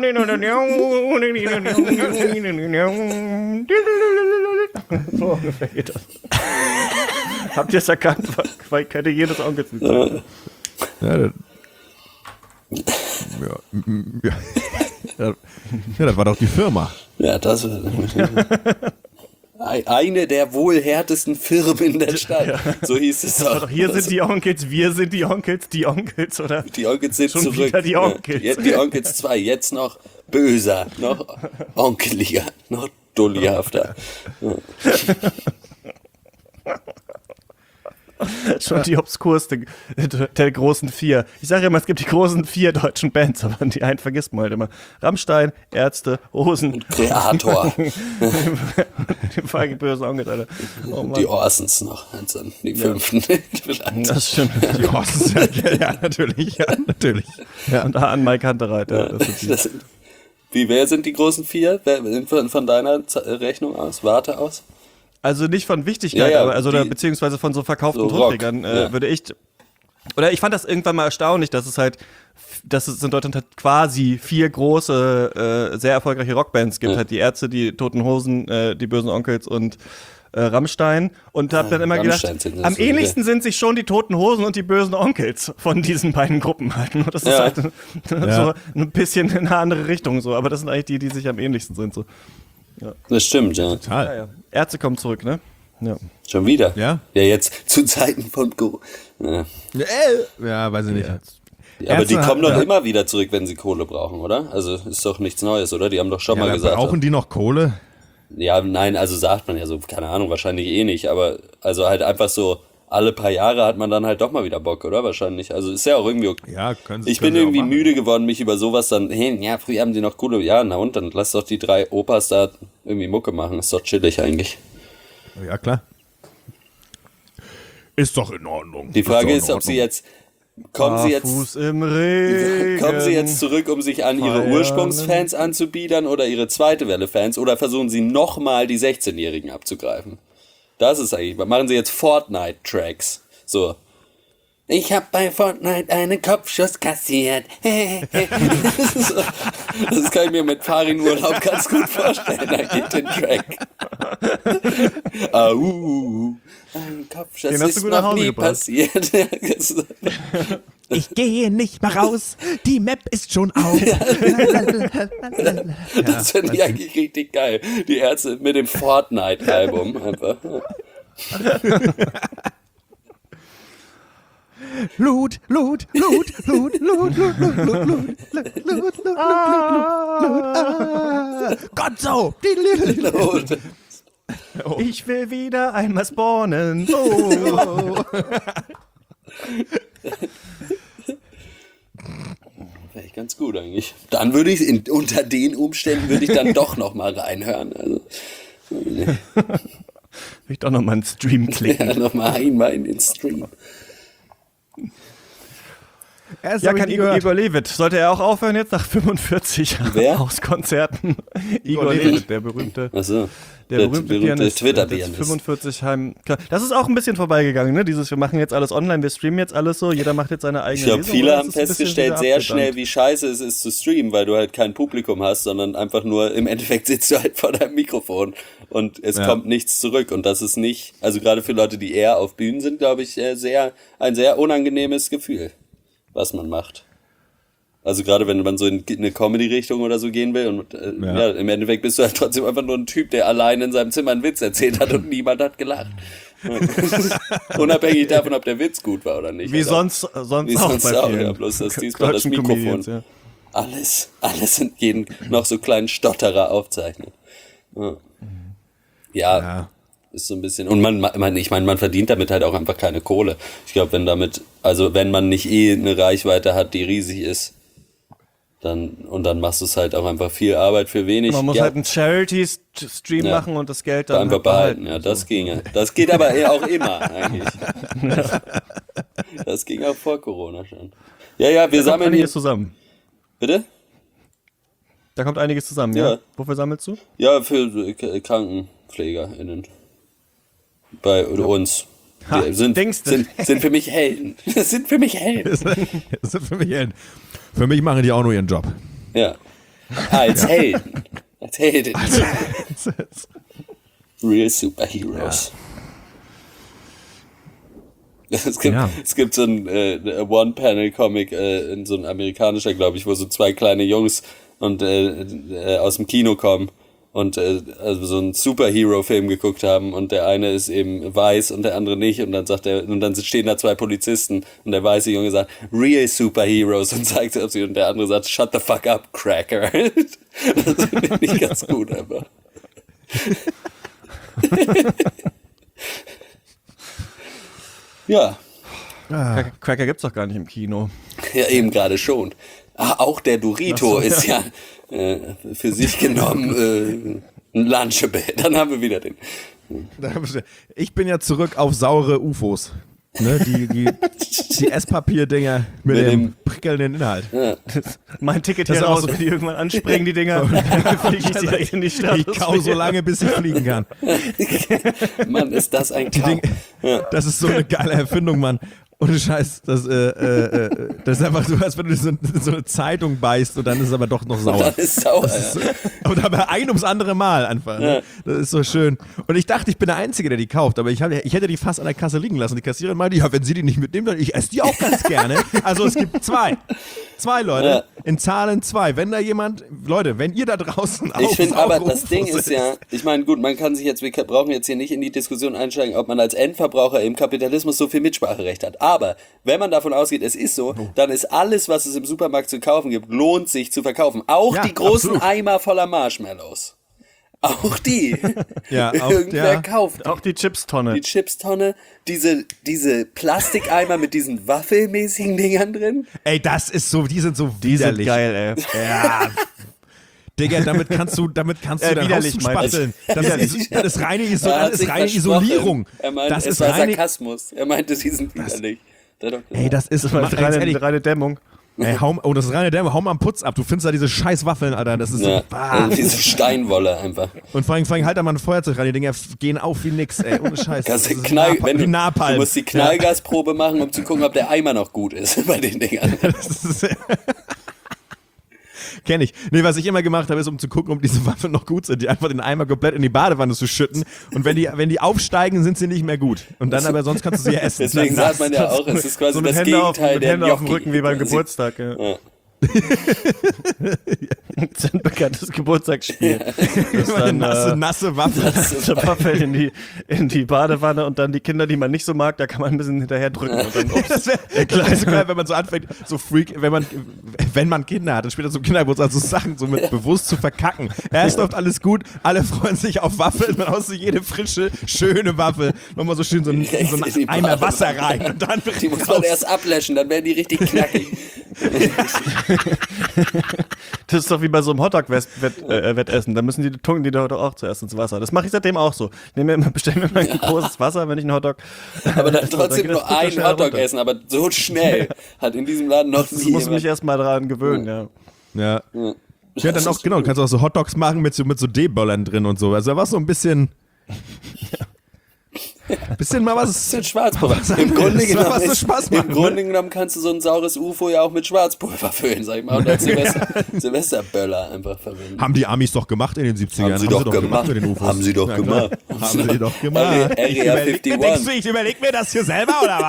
So ungefähr geht das. Habt ihr es erkannt? Weil ich kenne jedes Onkelslied. Ja, das, ja, m- ja. Ja, das war doch die Firma. Ja, das eine der wohl härtesten Firmen der Stadt. So hieß es Doch, doch. hier sind die Onkels, wir sind die Onkels, die Onkels, oder? Die Onkels sind Schon zurück. wieder die Onkels. Ja, jetzt die Onkels zwei, jetzt noch böser, noch onkeliger, noch dullihafter. schon die obskurste der großen vier. Ich sage immer, es gibt die großen vier deutschen Bands, aber die einen vergisst man halt immer. Rammstein, Ärzte, Hosen. Kreator. Die fucking böse Onkel, Alter. Oh, Die Orsons noch. Also die fünften. Das stimmt. Die Orsons, ja, ja, natürlich, ja, natürlich. Ja. Und da an Mike Hunterreit. Ja, das sind die. Das sind, wie, wer sind die großen vier? Wer, von, von deiner Rechnung aus? Warte aus? Also nicht von Wichtigkeit, Ja, ja, aber also die, oder beziehungsweise von so verkauften so Tonträgern Rock, äh, ja. würde ich. Oder ich fand das irgendwann mal erstaunlich, dass es halt, dass es in Deutschland halt quasi vier große, äh, sehr erfolgreiche Rockbands gibt. Ja. Halt die Ärzte, die Toten Hosen, äh, die Bösen Onkels und äh, Rammstein. Und hab dann immer Rammstein gedacht, sind das am so, ähnlichsten sind sich schon die Toten Hosen und die Bösen Onkels von diesen beiden Gruppen halt. Und das ist Ja. halt Ja. so ein bisschen in eine andere Richtung so. Aber das sind eigentlich die, die sich am ähnlichsten sind so. Das stimmt, ja. Total. Ja, ja. Ärzte kommen zurück, ne? Ja. Schon wieder? Ja? Ja, jetzt zu Zeiten von Go. Ja. Ja, weiß ich nicht. Ja, aber die Ärzte kommen haben- doch ja. immer wieder zurück, wenn sie Kohle brauchen, oder? Also ist doch nichts Neues, oder? Die haben doch schon Ja, mal aber gesagt. brauchen die noch Kohle? Ja, nein, also sagt man ja so, keine Ahnung, wahrscheinlich eh nicht, aber also halt einfach so, alle paar Jahre hat man dann halt doch mal wieder Bock, oder? Wahrscheinlich. Also ist ja auch irgendwie okay. Ja, können sie Ich können bin sie auch irgendwie machen. müde geworden, mich über sowas dann, hey, ja, früher haben die noch Kohle. Ja, na und, dann lass doch die drei Opas da irgendwie Mucke machen. Ist doch chillig eigentlich. Ja, klar. Ist doch in Ordnung. Die Frage doch ist, in ob sie Ordnung. jetzt, kommen sie jetzt, Fuß im Regen. kommen sie jetzt zurück, um sich an ihre Feiern. Ursprungsfans anzubiedern oder ihre zweite Welle Fans oder versuchen sie nochmal die sechzehnjährigen abzugreifen? Das ist eigentlich, machen sie jetzt Fortnite-Tracks. So. Ich hab bei Fortnite einen Kopfschuss kassiert. das, das kann ich mir mit Farin-Urlaub ganz gut vorstellen. Da geht den Track. Au, ein Kopfschuss Den hast du ist gut nach noch Hause nie gebracht. passiert. Ich gehe nicht mehr raus, die Map ist schon auf. Das finde ich eigentlich richtig geil. Die Ärzte mit dem Fortnite-Album einfach. Lut, Lut, Lut, Lut, Lut, Lut, Lut, Lut, Lut, Lut, Lut, Lut, Lut, ah. Gott so. Ich will wieder einmal spawnen. Oh. Wäre ich ganz gut eigentlich. Dann würde ich in, unter den Umständen würde ich dann doch noch mal reinhören. Also, Will ich doch noch mal einen Stream klicken. ja, noch mal einmal in den Stream. Das Ja, hab ich kann nie Igor, gehört. Igor Levit. Sollte er auch aufhören jetzt nach fünfundvierzig Wer? Hauskonzerten? Igor Levit. Levit, der berühmte, Achso. der berühmte, Pianist. Twitter-Pianist. Der jetzt fünfundvierzig Heim. Das ist auch ein bisschen vorbeigegangen, ne? Dieses, wir machen jetzt alles online, wir streamen jetzt alles so, jeder macht jetzt seine eigene Ich glaube, Lesung, viele oder? haben Das ist ein bisschen festgestellt wieder sehr abgedankt. schnell, wie scheiße es ist zu streamen, weil du halt kein Publikum hast, sondern einfach nur, im Endeffekt sitzt du halt vor deinem Mikrofon und es Ja. kommt nichts zurück. Und das ist nicht, also gerade für Leute, die eher auf Bühnen sind, glaube ich, äh, sehr, ein sehr unangenehmes Gefühl, was man macht. Also gerade wenn man so in eine Comedy-Richtung oder so gehen will und äh, ja. Ja. im Endeffekt bist du halt trotzdem einfach nur ein Typ, der allein in seinem Zimmer einen Witz erzählt hat und niemand hat gelacht. Unabhängig davon, ob der Witz gut war oder nicht. Wie Also, sonst, sonst wie auch sonst bei auch, vielen ja, bloß dass diesmal das deutschen Mikrofon Comedians, ja. alles, alles in jeden noch so kleinen Stotterer aufzeichnet. Ja, ja, Ja. ist so ein bisschen, und man, man ich meine, man verdient damit halt auch einfach keine Kohle. Ich glaube, wenn damit, also wenn man nicht eh eine Reichweite hat, die riesig ist, dann, und dann machst du es halt auch einfach viel Arbeit für wenig. Man muss ja, halt einen Charity-Stream Ja. machen und das Geld dann einfach halt behalten. behalten. Ja, das ginge. Das geht aber eh auch immer, eigentlich. Das ging auch vor Corona schon. Ja, ja, wir Da kommt sammeln hier. einiges zusammen. Bitte? Da kommt einiges zusammen, ja? Ja. Wofür sammelst du? Ja, für K- KrankenpflegerInnen. Bei uns. Ha, Die sind, denkst du? sind, sind für mich Helden. Das sind für mich Helden. Das ist für mich, ein- für mich machen die auch nur ihren Job. Ja. Als Helden. Als Helden. Real Superheroes. Es gibt, Ja. es gibt so ein äh, One-Panel-Comic, äh, in so ein amerikanischer, glaube ich, wo so zwei kleine Jungs und äh, äh, aus dem Kino kommen und äh, also so einen Superhero-Film geguckt haben und der eine ist eben weiß und der andere nicht und dann sagt er, und dann stehen da zwei Polizisten und der weiße Junge sagt, Real Superheroes und zeigt auf sie und der andere sagt, shut the fuck up, Cracker. Das finde ich ganz gut einfach. Ja, Cracker, Cracker gibt's doch gar nicht im Kino. Ja, eben gerade schon. Ah, auch der Dorito so, ist ja, ja äh, für sich genommen äh, ein Lunchable. Dann haben wir wieder den. Ich bin ja zurück auf saure U F Os. Ne, die, die, die Esspapier-Dinger mit, mit dem, dem prickelnden Inhalt. Ja. Das, mein Ticket hier raus, so, wenn die irgendwann anspringen, die Dinger, dann fliege ich direkt in die Stadt. Ich kau so lange, bis ich fliegen kann. Mann, ist das ein Kau. Ding, ja. Das ist so eine geile Erfindung, Mann. Ohne Scheiß, das, äh, äh, das ist einfach so, als wenn du so, so eine Zeitung beißt und dann ist es aber doch noch sauer. Und dann ist sauer, ist so, aber dabei ein ums andere Mal einfach. Ne? Ja. Das ist so schön. Und ich dachte, ich bin der Einzige, der die kauft, aber ich, hab, ich hätte die fast an der Kasse liegen lassen. Die Kassiererin meinte, ja, wenn sie die nicht mitnehmen, dann ich esse die auch ganz gerne. Also es gibt zwei. Zwei Leute, ja. In Zahlen zwei. Wenn da jemand, Leute, wenn ihr da draußen auch Ich finde aber, das Ding ist ja, ich meine, gut, man kann sich jetzt, wir brauchen jetzt hier nicht in die Diskussion einsteigen, ob man als Endverbraucher im Kapitalismus so viel Mitspracherecht hat. Aber wenn man davon ausgeht, es ist so, dann ist alles, was es im Supermarkt zu kaufen gibt, lohnt sich zu verkaufen. Auch ja, die großen absolut. Eimer voller Marshmallows. Auch die. Ja, auch, Irgendwer ja. kauft. Auch die Chipstonne. Die Chipstonne, diese, diese Plastikeimer mit diesen waffelmäßigen Dingern drin. Ey, das ist so, die sind so die widerlich. Die sind geil, ey. Ja. Digga, damit kannst du, damit kannst du äh, dein Haus spachteln. Das, das, ist, das ist reine, Iso das ist reine Isolierung. Er meinte, das es ist war reine Sarkasmus. Er meinte, die sind widerlich. Ey, das ist, das war reine, reine Dämmung. Ey, hau, oh, das ist reine Dämmung. Hau mal am Putz ab. Du findest da diese scheiß Waffeln, Alter. Das ist ja, so. Ah. Diese Steinwolle einfach. Und vor allem, vor allem halt da mal ein Feuerzeug rein. Die Dinger gehen auf wie nix, ey. Ohne Scheiß. Das ist Knall, Nap wenn du, Napalm. Du musst die Knallgasprobe ja. machen, um zu gucken, ob der Eimer noch gut ist bei den Dingern. Das ist, kenn ich. Nee, was ich immer gemacht habe, ist, um zu gucken, ob diese Waffen noch gut sind, die einfach den Eimer komplett in die Badewanne zu schütten. Und wenn die, wenn die aufsteigen, sind sie nicht mehr gut. Und dann aber sonst kannst du sie ja essen. Deswegen sagt man ja auch, es ist quasi so das Hände Gegenteil auf, der Hände auf dem Rücken wie beim Geburtstag. Ja. Ja. Das ist ein bekanntes Geburtstagsspiel. Das dann, nasse, äh, nasse Waffe. Nasse Waffe in die, in die Badewanne und dann die Kinder, die man nicht so mag, da kann man ein bisschen hinterher drücken. Und dann, ups. Das wäre so geil, wenn man so anfängt, so freak, wenn man, wenn man Kinder hat, dann später so Kindergeburtstag, so Sachen so mit bewusst zu verkacken. Erst läuft alles gut, alle freuen sich auf Waffeln, dann haust du jede frische, schöne Waffe nochmal so schön so ein, so ein Eimer Wasser rein. Und dann die muss man erst ablöschen, dann werden die richtig knackig. Das ist doch wie bei so einem Hotdog-Wettessen. Da müssen die tunken die doch auch zuerst ins Wasser. Das mache ich seitdem auch so. Ich nehme mir immer, bestelle mir mal ein ja. großes Wasser, wenn ich einen Hotdog. Aber dann trotzdem nur einen Hotdog runter. Essen, aber so schnell hat in diesem Laden noch nie. Ich muss mich erst mal dran gewöhnen, ja. Ja. Ja, ja dann auch, genau, du kannst auch so Hotdogs machen mit so, mit so D-Böllern drin und so. Also da war so ein bisschen. Ja. Bisschen mal was. Bisschen Schwarzpulver. Im Grunde, genommen, was so Spaß machen, Im Grunde genommen kannst du so ein saures U F O ja auch mit Schwarzpulver füllen, sag ich mal. Und als Silvester, Silvesterböller einfach verwenden. Haben die Amis doch gemacht in den siebzigern. Haben sie, Haben doch, sie doch gemacht. gemacht mit den U F Os. Haben sie doch ja, gemacht. Haben sie doch gemacht. Ich überleg, mir, denkst du, ich überleg mir das hier selber oder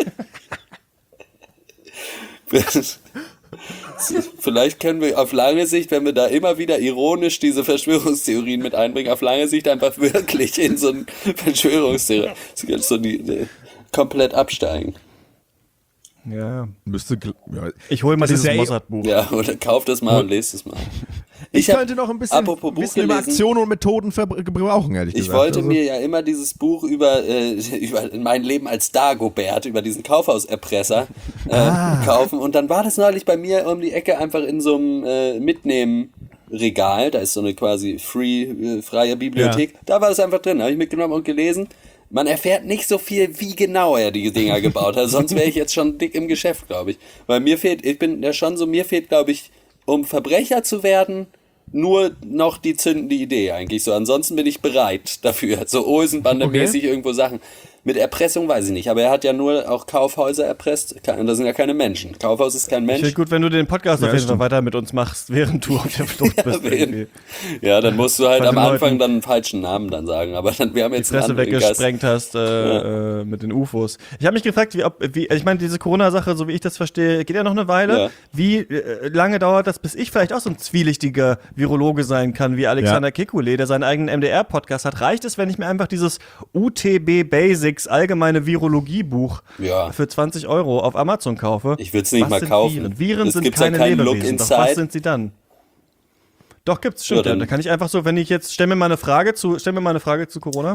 was? Vielleicht können wir auf lange Sicht, wenn wir da immer wieder ironisch diese Verschwörungstheorien mit einbringen, auf lange Sicht einfach wirklich in so ein Verschwörungstheorie so die, die, komplett absteigen. Ja. Müsste, ja. Ich hole mal das dieses ja Mossad-Buch. Ja, oder kauf das mal und lest es mal. Ich, ich könnte noch ein bisschen, ein bisschen über Aktionen und Methoden gebrauchen, ehrlich ich gesagt. Ich wollte also. mir ja immer dieses Buch über, äh, über mein Leben als Dagobert, über diesen Kaufhauserpresser äh, ah. kaufen. Und dann war das neulich bei mir um die Ecke einfach in so einem äh, Mitnehmen-Regal. Da ist so eine quasi free, äh, freie Bibliothek. Ja. Da war das einfach drin. Da habe ich mitgenommen und gelesen. Man erfährt nicht so viel, wie genau er die Dinger gebaut hat. Sonst wäre ich jetzt schon dick im Geschäft, glaube ich. Weil mir fehlt, ich bin ja schon so, mir fehlt, glaube ich, um Verbrecher zu werden, nur noch die zündende Idee eigentlich so. Ansonsten bin ich bereit dafür. So Olsenbande-mäßig okay. irgendwo Sachen. Mit Erpressung weiß ich nicht, aber er hat ja nur auch Kaufhäuser erpresst. Das sind ja keine Menschen. Kaufhaus ist kein Mensch. Ich finde gut, wenn du den Podcast ja, auf jeden Fall weiter mit uns machst, während du auf der Flucht bist. ja, ja, dann musst du halt am Anfang dann einen falschen Namen dann sagen. Aber dann, wir haben jetzt die Fresse weggesprengt hast äh, ja. äh, mit den U F Os. Ich habe mich gefragt, wie, ob, wie, ich meine, diese Corona-Sache, so wie ich das verstehe, geht ja noch eine Weile. Ja. Wie äh, lange dauert das, bis ich vielleicht auch so ein zwielichtiger Virologe sein kann, wie Alexander ja. Kekulé, der seinen eigenen M D R-Podcast hat? Reicht es, wenn ich mir einfach dieses U T B Basics allgemeine Virologie-Buch ja. für zwanzig Euro auf Amazon kaufe? Ich will es nicht was mal kaufen. Viren, Viren es sind keine ja Lebewesen. Doch was sind sie dann? Doch, gibt's, stimmt. Ja, ja. Da kann ich einfach so, wenn ich jetzt, stell mir mal eine Frage zu, stell mir mal eine Frage zu Corona.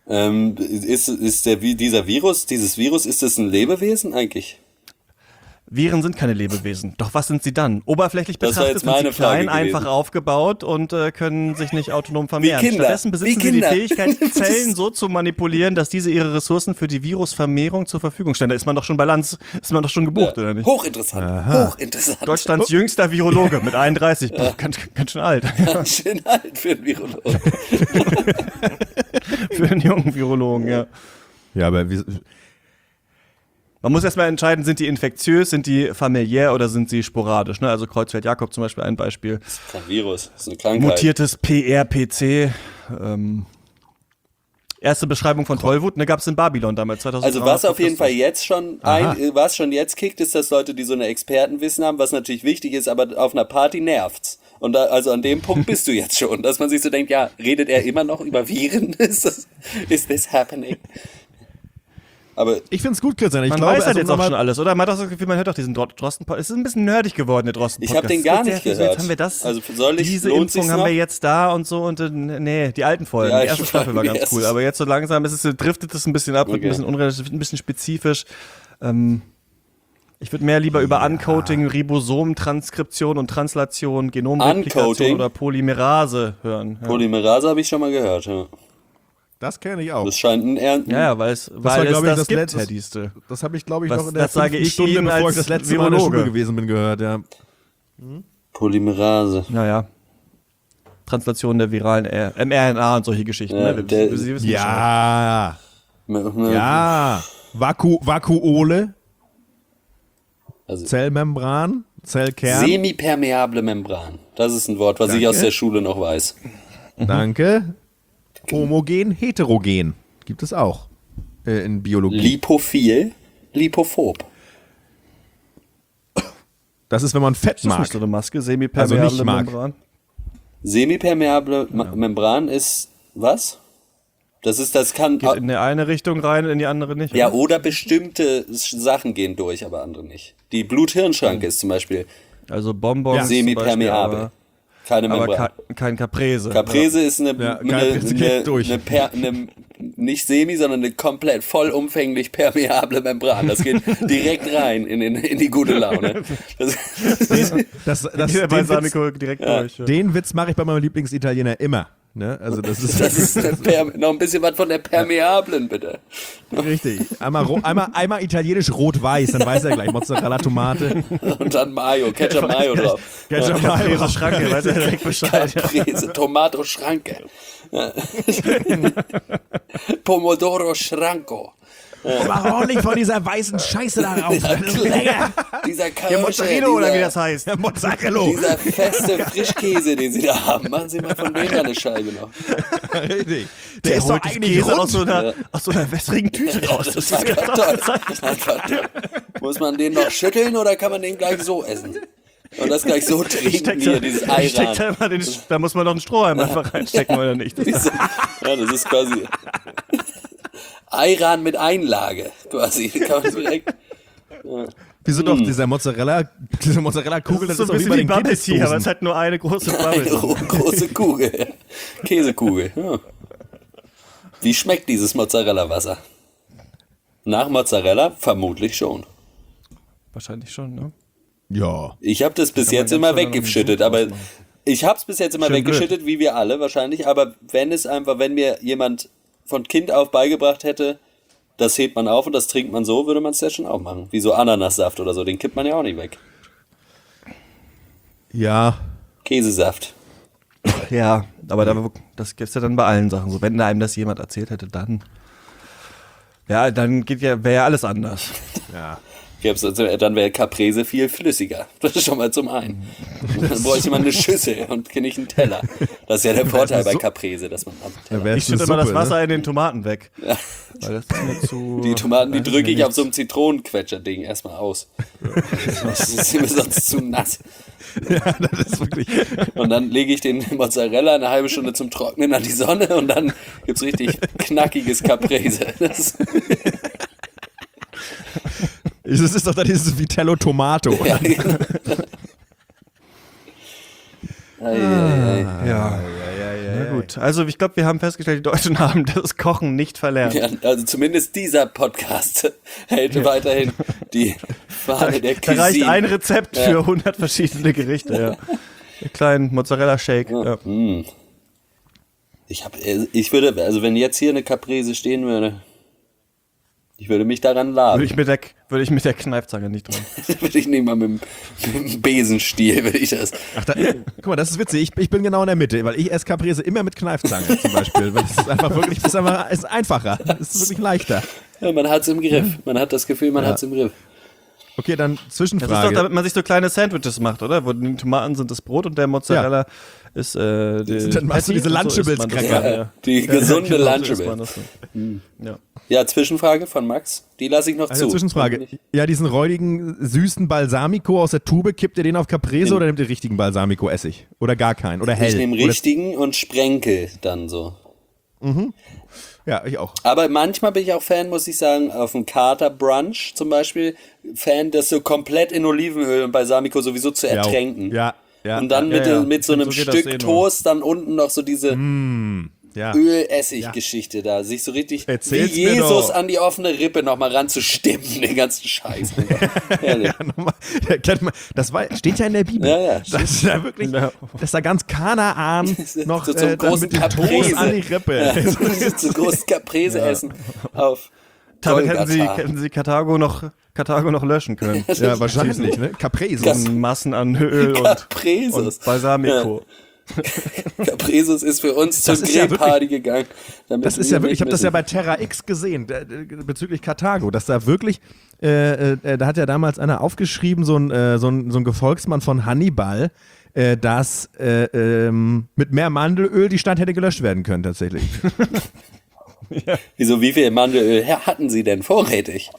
Ähm, ist ist der, wie dieser Virus, dieses Virus, ist das ein Lebewesen eigentlich? Viren sind keine Lebewesen. Doch was sind sie dann? Oberflächlich Das war betrachtet jetzt sind sie meine Frage klein, gewesen. einfach aufgebaut und äh, können sich nicht autonom vermehren. Kinder. Stattdessen besitzen Wie sie die Kinder. Fähigkeit, Zellen so zu manipulieren, dass diese ihre Ressourcen für die Virusvermehrung zur Verfügung stellen. Da ist man doch schon bei Lanz, ist man doch schon gebucht, oder nicht? Hochinteressant. Hochinteressant. Deutschlands jüngster Virologe mit einunddreißig. Boah, ganz, ganz schön alt. Ganz schön alt für einen Virologen. Für einen jungen Virologen, ja. Ja, aber wie, Man muss erstmal entscheiden, sind die infektiös, sind die familiär oder sind sie sporadisch. Ne? Also Kreuzfeld-Jakob zum Beispiel ein Beispiel. Das ist kein Virus, das ist eine Krankheit. Mutiertes P R P C. Ähm, erste Beschreibung von Tollwut, ne, gab es in Babylon damals, zweitausenddrei. Also was auf jeden Fall jetzt schon ein, was schon jetzt kickt, ist, dass Leute, die so eine Expertenwissen haben, was natürlich wichtig ist, aber auf einer Party nervt's. Und da, also an dem Punkt bist du jetzt schon, dass man sich so denkt, ja, redet er immer noch über Viren? Ist das, is this happening? Aber ich find's gut, Christian. Ich Man glaube, weiß halt also jetzt auch nochmal- schon alles, oder? Man hat auch das Gefühl, man hört auch diesen Dro- Drosten. Es ist ein bisschen nerdig geworden, der Drosten. Ich hab den gar nicht gehört. Jetzt haben wir das. Also soll ich- diese lohnt Impfung sich's haben noch? wir jetzt da und so und äh, nee, die alten Folgen. Die Die, alten erste Staffel war Folgen, ganz die cool, erste- aber jetzt so langsam ist es, driftet es ein bisschen ab, wird Okay. ein bisschen unrealistisch, ein bisschen spezifisch. Ähm, ich würde mehr lieber über Uncoating, Ribosomentranskription und Translation, Genomreplikation Uncoating? oder Polymerase hören. Ja. Polymerase habe ich schon mal gehört. Ja. Das kenne ich auch. Das scheint ein Ehren. Ja, ja, weil es, war, weil es glaub ich, das, das gibt, letzte- Herr Diestel. Das habe ich, glaube ich, Was- noch in der das sage fünften ich Stunde, Ihnen bevor ich als das letzte Mal in der Virologe. Schule gewesen bin, gehört, ja. Polymerase. Naja. Translation der viralen R- mRNA und solche Geschichten. Ja, ne? Wir- der- Sie wissen Bescheid. Ja, Ja. ja. Vaku Vakuole, Also Zellmembran, Zellkern. semipermeable Membran. Das ist ein Wort, was ich Danke. aus der Schule noch weiß. Danke. Homogen, heterogen. Gibt es auch äh, in Biologie. Lipophil, lipophob. Das ist, wenn man Fett Ist das mag. nicht so eine Maske? Semipermeable Also nicht mag. Membran? Semipermeable Ma- Membran ist was? Das ist, das kann. Geht in die eine Richtung rein, in die andere nicht? Ja, oder? oder bestimmte Sachen gehen durch, aber andere nicht. Die Blut-Hirn-Schranke ist zum Beispiel Also Bonbons Ja. zum Beispiel, semipermeabel. aber, Keine aber Membran. kein, kein Caprese. Caprese ist eine, Ja, eine, Caprese geht eine, durch. eine, per, eine nicht semi, sondern eine komplett vollumfänglich permeable Membran. Das geht direkt rein in, in, in die gute Laune. Das, Das, das, Hier bei den, Witz, Sanico direkt durch. Ja. den Witz mache ich bei meinem Lieblingsitaliener immer. Ne? Also das ist, das ist eine per, noch ein bisschen was von der permeablen, bitte. richtig. Einmal, ro- einmal, einmal italienisch rot-weiß, dann weiß er gleich. Mozzarella, Tomate. Und dann Mayo, Ketchup Mayo drauf. Ketchup, Mayo. Caprese Schranke, weiß er direkt Bescheid. Ja. Caprese, Tomato Schranke. Ja. Pomodoro Schranko. Mach ordentlich von dieser weißen Scheiße da raus. Das ist lecker. Dieser Ja, Kirsche, Mozzarella dieser, oder wie das heißt. Mozzarella. dieser feste Frischkäse, den sie da haben. Machen Sie mal von dem eine Scheibe noch. Richtig. Der, Der ist doch holt das eigentlich Käse rund. aus so, einer, Ja. aus so einer wässrigen Tüte raus. Das ist ganz Toll. Einfach toll. Muss man den noch schütteln oder kann man den gleich so essen? Und das gleich so trinken, Steckt hier, da- dieses steckt da, Ayran. immer den, da muss man noch einen Strohhalm einfach reinstecken, oder nicht? Das ist, Ja, das ist quasi Ayran mit Einlage, quasi. Kann man direkt. Wieso doch, dieser Mozzarella, diese Mozzarella-Kugel, das das ist so ist ein doch wie bisschen bei wie den Bubble Tea, aber es Kindesdosen. hat nur eine große Eine Bubble. gro- große Kugel. Ja. Käsekugel. Ja. Wie schmeckt dieses Mozzarella-Wasser? Nach Mozzarella? Vermutlich schon. Wahrscheinlich schon, ne? Ja. Ich habe das bis Kann man jetzt ganz immer schön weggeschüttet, noch aber einen Sud ich habe es bis jetzt immer Schön weggeschüttet, wie wir alle wahrscheinlich. Aber wenn es einfach, wenn mir jemand von Kind auf beigebracht hätte, das hebt man auf und das trinkt man so, würde man es ja schon auch machen. Wie so Ananassaft oder so, den kippt man ja auch nicht weg. Ja. Käsesaft. Ja, aber da, das gibt's ja dann bei allen Sachen so. Wenn einem das jemand erzählt hätte, dann. Ja, dann geht ja, wäre ja alles anders. Ja. Gäb's also, dann wäre Caprese viel flüssiger. Das ist schon mal zum einen. Dann bräuchte man eine Schüssel und nicht einen Teller. Das ist ja der Vorteil bei so- Caprese, dass man am Da Teller. wär's Ich schütte eine immer das Suppe, Wasser ne? in den Tomaten weg. Weil das ist mir zu. Die Tomaten, die das ist drücke mir ich auf nichts. so einem Zitronenquetscher-Ding erstmal aus. Das ist mir sonst zu nass. Ja, das ist wirklich. Und dann lege ich den Mozzarella eine halbe Stunde zum Trocknen an die Sonne und dann gibt's richtig knackiges Caprese. Das, Das ist doch dann dieses Vitello Tomato. ja. Ei, ei, ei. Ja, ja, ja, na gut. mit. Also ich glaube, wir haben festgestellt, die Deutschen haben das Kochen nicht verlernt. Ja, also zumindest dieser Podcast hält weiterhin die Fahne der Cuisine. Da reicht ein Rezept Ja. für hundert verschiedene Gerichte, ja. Einen kleinen Mozzarella-Shake. Ja. Mm. Ich hab, ich würde, also wenn jetzt hier eine Caprese stehen würde, ich würde mich daran laben. Würde ich mit der, würde ich mit der Kneifzange nicht dran. würde ich nicht mal mit dem, mit dem Besenstiel, würde ich das. Ach, da, guck mal, das ist witzig. Ich, ich bin genau in der Mitte, weil ich esse Caprese immer mit Kneifzange zum Beispiel. Weil es ist einfach wirklich, es ist einfach, es ist einfacher. Es ist wirklich leichter. Ja, man hat es im Griff. Man hat das Gefühl, man Ja. hat es im Griff. Okay, dann Das Zwischenfrage. ist doch, damit man sich so kleine Sandwiches macht, oder? Wo die Tomaten sind das Brot und der Mozzarella ist äh, die Dann machst du Patty diese und so isst man das Lunchables-Cracker. dann, ja. Die gesunde genau, so Lunchable. isst man das dann. Ja. Ja, Zwischenfrage von Max. Die lasse ich noch Also zu. Zwischenfrage. Ja, diesen räudigen, süßen Balsamico aus der Tube, kippt ihr den auf Caprese Den- oder nehmt ihr richtigen Balsamico-Essig? Oder gar keinen? Oder hell? Ich nehme Oder- richtigen und sprenkel dann so. Ja, ich auch. Aber manchmal bin ich auch Fan, muss ich sagen, auf dem Kater-Brunch zum Beispiel, Fan, das so komplett in Olivenöl und Balsamico sowieso zu ertränken. Ja, ja. Und dann ja, mit, ja, ja. mit so einem So geht das Stück eh nur. Toast dann unten noch so diese ja. Öl-Essig-Geschichte da. Sich so richtig Erzähl's wie mir Jesus doch. an die offene Rippe nochmal ranzustimmen, den ganzen Scheiß. Ehrlich. Ja, nochmal, ja, kennt man- das war, steht ja in der Bibel. Ja, ja, Das ist ja wirklich, Ja. dass da ganz Kanaan noch So zum äh, dann großen mit dem Caprese. Toast an die Rippe. Ja, zu groß Caprese essen auf Damit hätten sie, Golgatha. hätten sie Karthago noch, Karthago noch löschen können. Ja, wahrscheinlich, ne? Caprese. Gas- In Massen an Öl und, Capresus. und Balsamico. Capresus ist für uns zur Das ist ja Grillparty gegangen. damit Das ist wir ja wirklich, ich nicht habe das ja müssen. bei Terra X gesehen, äh, bezüglich Karthago, dass da wirklich, äh, äh, da hat ja damals einer aufgeschrieben, so ein, äh, so ein, so ein Gefolgsmann von Hannibal, äh, dass äh, ähm, mit mehr Mandelöl die Stadt hätte gelöscht werden können, tatsächlich. Wieso, wie viel Mandelöl hatten sie denn vorrätig?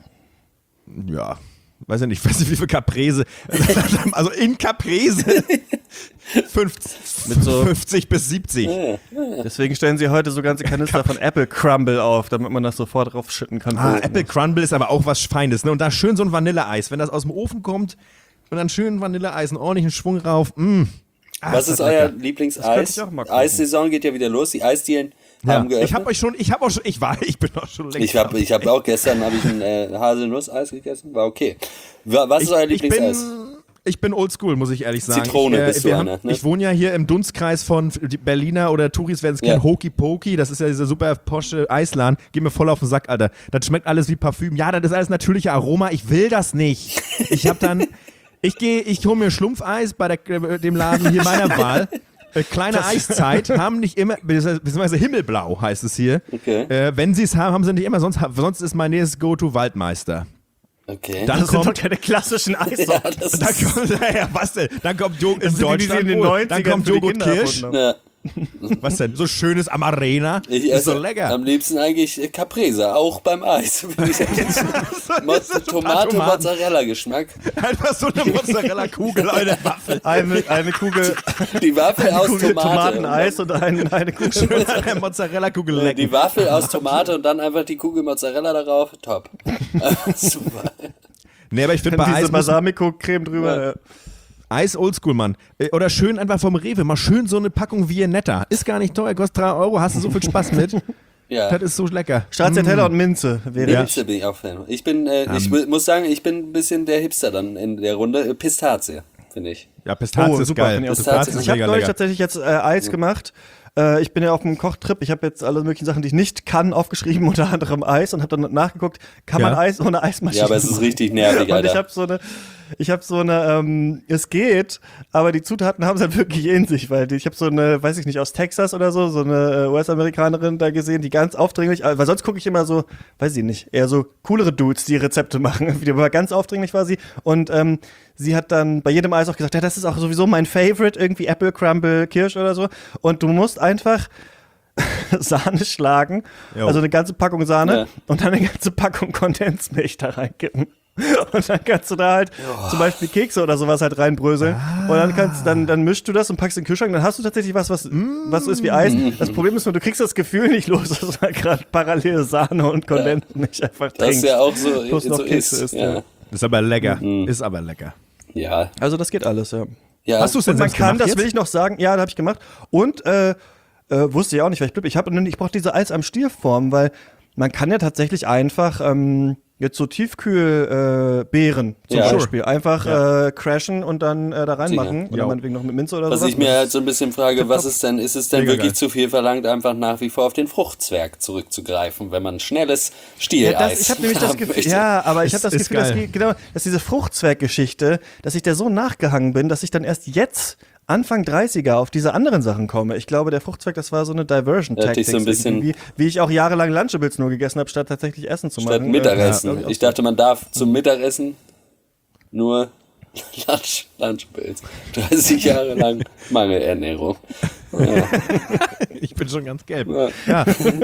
Ja, weiß ja nicht, weiß nicht, wie viel Caprese, also in Caprese fünfzig, Mit so- fünfzig bis siebzig. Deswegen stellen sie heute so ganze Kanister von Apple Crumble auf, damit man das sofort draufschütten kann. Ah, Apple Crumble ist aber auch was Feines, ne? Und da schön so ein Vanilleeis, wenn das aus dem Ofen kommt und dann schön Vanilleeis, einen ordentlichen Schwung drauf. Mm. Ah, Was ist das euer lecker. Lieblingseis? ich auch mal gucken. Eissaison geht ja wieder los. Die Eisdielen haben geöffnet. Ich habe euch schon, ich habe auch schon, ich war, ich bin auch schon längst. Ich habe ich hab auch gestern hab ich ein äh, Haselnusseis gegessen. War okay. Wa- Was ist euer ich bin, Lieblingseis? ich bin oldschool, muss ich ehrlich sagen. Zitrone ich, bist du wir einer, ne? Ich wohne ja hier im Dunstkreis von die Berliner oder Touris werden es kennen, Ja. Hokey Pokey, das ist ja dieser super posche Eisladen. Geh mir voll auf den Sack, Alter. Das schmeckt alles wie Parfüm. Ja, das ist alles natürliche Aroma. Ich will das nicht. Ich habe dann, ich gehe, ich hole mir Schlumpfeis bei der, äh, dem Laden hier meiner Wahl. Äh, kleine Eiszeit, haben nicht immer, beziehungsweise Himmelblau heißt es hier. Okay. Äh, wenn sie es haben, haben sie nicht immer, sonst, sonst ist mein nächstes Go-To Waldmeister. Okay. Dann Das sind doch kommt, keine klassischen ja, Eissorten. das dann ist, kommt, ja, was denn? Dann kommt Joghurt in sind die, die sie Deutschland, in den wohl. neunzigern Dann kommt für die Joghurt Kinder Kirsch. erfunden haben. ja, Was denn? So schönes Amarena. ich ist esse so lecker. am liebsten eigentlich äh, Caprese, auch beim Eis. Moz- ein paar Tomato, Tomaten. Mozzarella-Geschmack. Einfach so eine Mozzarella-Kugel, eine Waffel. Eine, eine Kugel, Die Waffel aus Kugel Tomate. Tomateneis und eine, eine Kugel. Schön an der Mozzarella-Kugel Äh, lecken. Die Waffel aus Tomate und dann einfach die Kugel Mozzarella darauf. Top. Super. Nee, aber ich finde bei Diese Eis, muss, Balsamico-Creme drüber. Ja. äh, Eis oldschool, Mann. Äh, Oder schön einfach vom Rewe, mal schön so eine Packung Viennetta. Ist gar nicht teuer, kostet drei Euro, hast du so viel Spaß mit. Ja. Das ist so lecker. Stracciatella und Minze wäre Ja. ich. Hipster bin ich auch Fan. Ich bin, äh, ich mu- muss sagen, ich bin ein bisschen der Hipster dann in der Runde. Äh, Pistazie, finde ich. Ja, Pistazie Oh, ist super, geil. finde ich auch Pistazie super. ist Ich habe mega neulich lecker. tatsächlich jetzt äh, Eis gemacht. Äh, ich bin ja auf dem Kochtrip. Ich habe jetzt alle möglichen Sachen, die ich nicht kann, aufgeschrieben, unter anderem Eis und habe dann nachgeguckt, kann man Ja. Eis ohne Eismaschine Ja, aber es ist machen? richtig nervig, Und ich Alter. habe so eine, ich habe so eine, ähm, es geht, aber die Zutaten haben es halt wirklich in sich, weil die, ich habe so eine, weiß ich nicht, aus Texas oder so, so eine äh, U S-Amerikanerin da gesehen, die ganz aufdringlich, äh, weil sonst gucke ich immer so, weiß ich nicht, eher so coolere Dudes, die Rezepte machen, die war ganz aufdringlich war sie und ähm, sie hat dann bei jedem Eis auch gesagt, ja, das ist auch sowieso mein Favorite, irgendwie Apple Crumble Kirsch oder so und du musst einfach Sahne schlagen, Jo. also eine ganze Packung Sahne Ja. und dann eine ganze Packung Kondensmilch da reinkippen. Und dann kannst du da halt zum Beispiel Kekse oder sowas halt reinbröseln. Und dann kannst dann, dann mischst du das und packst in den Kühlschrank. Dann hast du tatsächlich was, was, was so ist wie Eis. Das Problem ist nur, du kriegst das Gefühl nicht los, dass du da gerade parallel Sahne und Kondensmilch einfach Das trinkst. ist ja auch so, Plus noch so Kekse ist. isst, Ja. ja. Ist aber lecker. Ist aber lecker. Ja. Also das geht alles, ja. Ja. Hast du es denn Und man selbst kann, gemacht das jetzt? will ich noch sagen, ja, das habe ich gemacht. Und äh, Äh, wusste ich auch nicht, weil ich blöd. Ich, hab- ich brauche diese Eis am Stiel-Form, weil man kann ja tatsächlich einfach ähm, jetzt so Tiefkühlbeeren äh, Beeren zum Ja. Beispiel einfach Ja. äh, crashen und dann äh, da reinmachen. Sicher. Oder Ja. meinetwegen noch mit Minze oder Was sowas. ich mir halt so ein bisschen frage, was ist denn, ist es denn Mega wirklich geil. zu viel verlangt, einfach nach wie vor auf den Fruchtzwerg zurückzugreifen, wenn man ein schnelles Stieleis Ja, das, ich habe nämlich das haben Gefühl, möchte? ja, aber ich Ist- habe das ist Gefühl, dass, geil. die- genau, dass diese Fruchtzwerggeschichte, dass ich der so nachgehangen bin, dass ich dann erst jetzt Anfang dreißiger auf diese anderen Sachen komme. Ich glaube, der Fruchtzwerg, das war so eine Ja, Diversion-Taktik, dich so ein bisschen- wie, wie ich auch jahrelang Lunchables nur gegessen habe, statt tatsächlich Essen zu Statt machen. Mittagessen. Äh, ja. Ich dachte, man darf zum Mittagessen nur Lunch, Lunchpilz. dreißig Jahre lang Mangelernährung. Ja. Ich bin schon ganz gelb. Ja. Ja,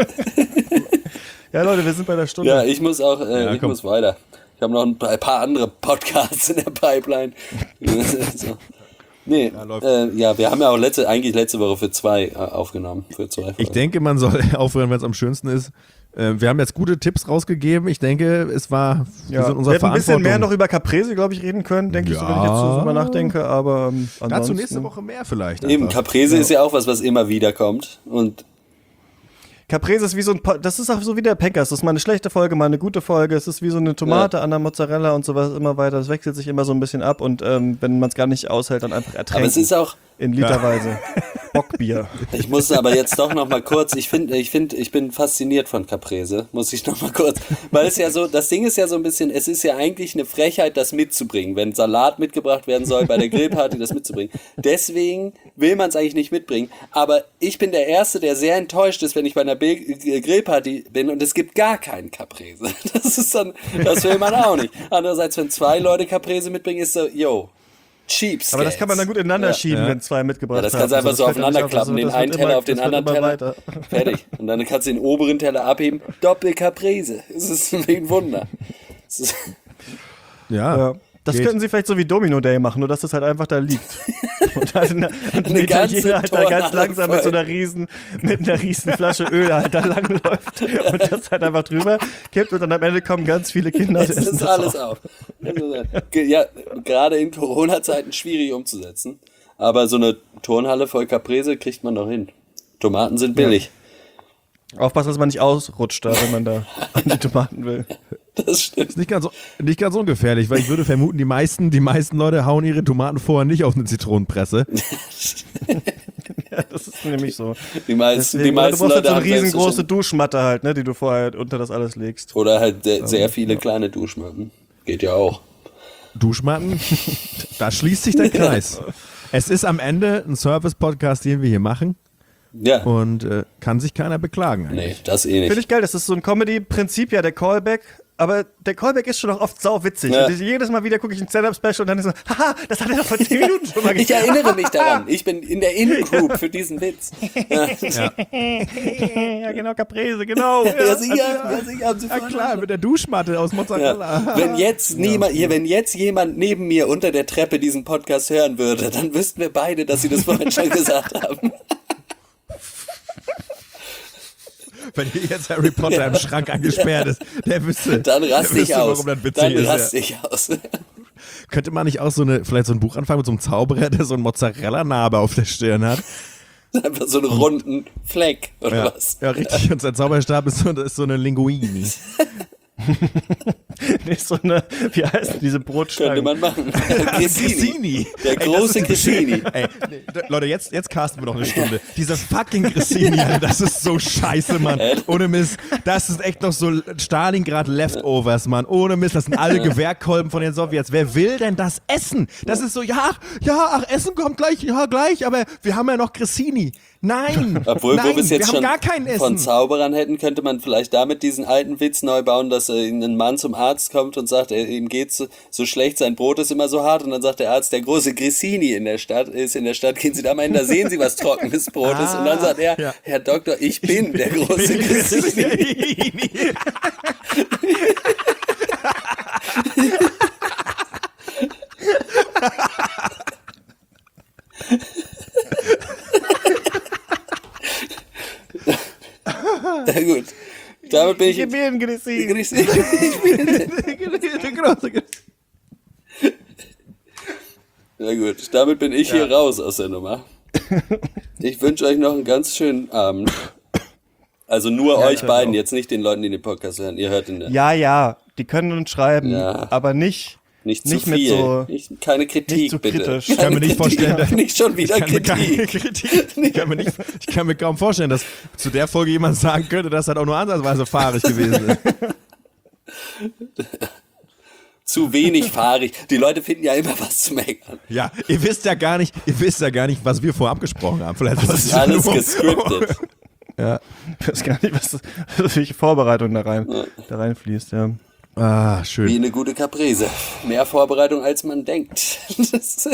Ja, Leute, wir sind bei der Stunde. Ja, ich muss auch, äh, Ja, ich komm. muss weiter. Ich habe noch ein paar, ein paar andere Podcasts in der Pipeline. so. Nee, ja, läuft. äh, ja, wir haben ja auch letzte, eigentlich letzte Woche für zwei äh, aufgenommen. Für zwei ich Folgen. denke, man soll aufhören, wenn es am schönsten ist. Äh, Wir haben jetzt gute Tipps rausgegeben. Ich denke, es war wir Ja. sind Wir unserer hätten ein bisschen mehr noch Verantwortung. über Caprese, glaube ich, reden können, denke ich, so, wenn ich Ja. jetzt so drüber nachdenke. Aber ähm, Dazu ansonsten- nächste Woche mehr vielleicht. Eben, einfach. Caprese ist ja auch was, was immer wieder kommt. Und Caprese ist wie so ein, Pa- das ist auch so wie der Packers. Das ist mal eine schlechte Folge, mal eine gute Folge. Es ist wie so eine Tomate an der Mozzarella und sowas immer weiter. Das wechselt sich immer so ein bisschen ab und ähm, wenn man es gar nicht aushält, dann einfach ertränken. aber es ist auch, in Literweise. Bockbier. ich muss aber jetzt doch noch mal kurz, ich finde, ich finde, ich bin fasziniert von Caprese, muss ich noch mal kurz, weil es ja so, das Ding ist ja so ein bisschen, es ist ja eigentlich eine Frechheit, das mitzubringen, wenn Salat mitgebracht werden soll, bei der Grillparty das mitzubringen. Deswegen will man es eigentlich nicht mitbringen, aber ich bin der Erste, der sehr enttäuscht ist, wenn ich bei einer Bil- äh, Grillparty bin und es gibt gar keinen Caprese. Das ist dann, das will man auch nicht. Andererseits, wenn zwei Leute Caprese mitbringen, ist so, yo, Cheapskates. Aber das kann man dann gut ineinander Ja. schieben, Ja. wenn zwei mitgebracht Ja, das haben. kannst du einfach Also so das fällt aufeinander dann nicht auf. klappen, Also den das einen wird Teller immer- auf den das wird anderen immer Teller. weiter. Fertig. Und dann kannst du den oberen Teller abheben. Doppel Caprese. Es ist wie ein Wunder. Es ist, Ja. Ja. Das Geht. könnten sie vielleicht so wie Domino Day machen, nur dass das halt einfach da liegt. Und dann, und Eine ganze jeder halt da ganz Turnhalle langsam mit so voll. einer riesen, mit einer riesen Flasche Öl halt da langläuft und das halt einfach drüber kippt und dann am Ende kommen ganz viele Kinder und es essen ist das alles auf. auf. Ja, gerade in Corona-Zeiten schwierig umzusetzen. Aber so eine Turnhalle voll Caprese kriegt man doch hin. Tomaten sind billig. Aufpassen, dass man nicht ausrutscht da, wenn man da an die Tomaten will. Das stimmt. Ist nicht ganz, nicht ganz ungefährlich, weil ich würde vermuten, die meisten, die meisten Leute hauen ihre Tomaten vorher nicht auf eine Zitronenpresse. Ja, das ist nämlich so. Die meisten, Deswegen, die oder du meisten brauchst halt Leute so eine haben riesengroße selbstverständlich- Duschmatte halt, ne, die du vorher unter das alles legst. Oder halt sehr, sehr viele kleine Duschmatten. Geht ja auch. Duschmatten, da schließt sich der Kreis. Es ist am Ende ein Service-Podcast, den wir hier machen Ja. und äh, kann sich keiner beklagen. eigentlich. Nee, das eh Finde nicht. ich geil, das ist so ein Comedy-Prinzip, ja, der Callback. Aber der Callback ist schon auch oft sau witzig. Ja. Und jedes Mal wieder gucke ich ein Stand-Up-Special und dann ist so, haha, das hat er doch vor zehn Minuten schon mal Ich gesagt. erinnere mich daran. Ich bin in der In-Group für diesen Witz. Ja, Ja, genau, Caprese, genau. ja sicher, ja, sicher haben Sie Ja vorhin klar, mit der Duschmatte aus Mozzarella. Ja. Wenn jetzt niemand, hier, wenn jetzt jemand neben mir unter der Treppe diesen Podcast hören würde, dann wüssten wir beide, dass Sie das vorhin schon gesagt haben. Wenn hier jetzt Harry Potter im Schrank angesperrt ist, der wüsste, Dann der raste ich wüsste, aus. warum das witzig Dann ist. raste Ja. ich aus. Könnte man nicht auch so eine, vielleicht so ein Buch anfangen mit so einem Zauberer, der so einen Mozzarella-Narbe auf der Stirn hat? Einfach so einen runden Fleck oder Ja, was? ja richtig. Und sein Zauberstab ist so, ist so eine Linguini. Nicht so eine, wie heißt diese Könnte Brotstangen? man machen. Grissini. Der Ey, das große ist- Grissini. Ey, nee, Leute, jetzt, jetzt casten wir noch eine Stunde. Dieser fucking Grissini, Alter, das ist so scheiße, Mann. Ohne Mist. Das ist echt noch so Stalingrad Leftovers, Mann. Ohne Mist, das sind alle Gewehrkolben von den Sowjets. Wer will denn das essen? Das ist so, ja, ja, ach, Essen kommt gleich, ja, gleich, aber wir haben ja noch Grissini. Nein, Obwohl, nein, wo wir es wir jetzt haben schon gar kein von Essen. Zauberern hätten, könnte man vielleicht damit diesen alten Witz neu bauen, dass äh, ein Mann zum Arzt kommt und sagt, er, ihm geht's so, so schlecht, sein Brot ist immer so hart und dann sagt der Arzt, der große Grissini in der Stadt ist in der Stadt, gehen Sie da mal hin, da sehen Sie, was trockenes Brot ist und dann sagt er, ja. Herr Doktor, ich bin der große Grissini. Na gut, damit bin ich Ich bin ein Grissini. Grissini. Der große Grissini. Na gut, damit bin ich hier raus aus der Nummer. Ich wünsche euch noch einen ganz schönen Abend. Also nur Ja, euch ich beiden, auch. jetzt nicht den Leuten, die den Podcast hören. Ihr hört ihn ja. Ja, ja, die können uns schreiben, Ja. aber nicht, Nicht zu nicht mit viel. so, nicht, keine Kritik, nicht zu bitte. kritisch. Ich kann mir nicht Kritik. vorstellen, dass- Nicht schon wieder Ich kann, mir keine Kritik. Kritik. Ich, kann mir nicht, ich kann mir kaum vorstellen, dass zu der Folge jemand sagen könnte, dass das auch nur ansatzweise fahrig gewesen ist. Zu wenig fahrig. Die Leute finden ja immer was zu meckern. Ja, ihr wisst ja gar nicht, ihr wisst ja gar nicht, was wir vorab abgesprochen haben. Vielleicht ist Das ist ja alles nur- gescriptet. Ja, ich weiß gar nicht, was das, welche Vorbereitung da rein, da reinfließt, ja. Ah, Wie schön. eine gute Caprese. Mehr Vorbereitung, als man denkt. Das,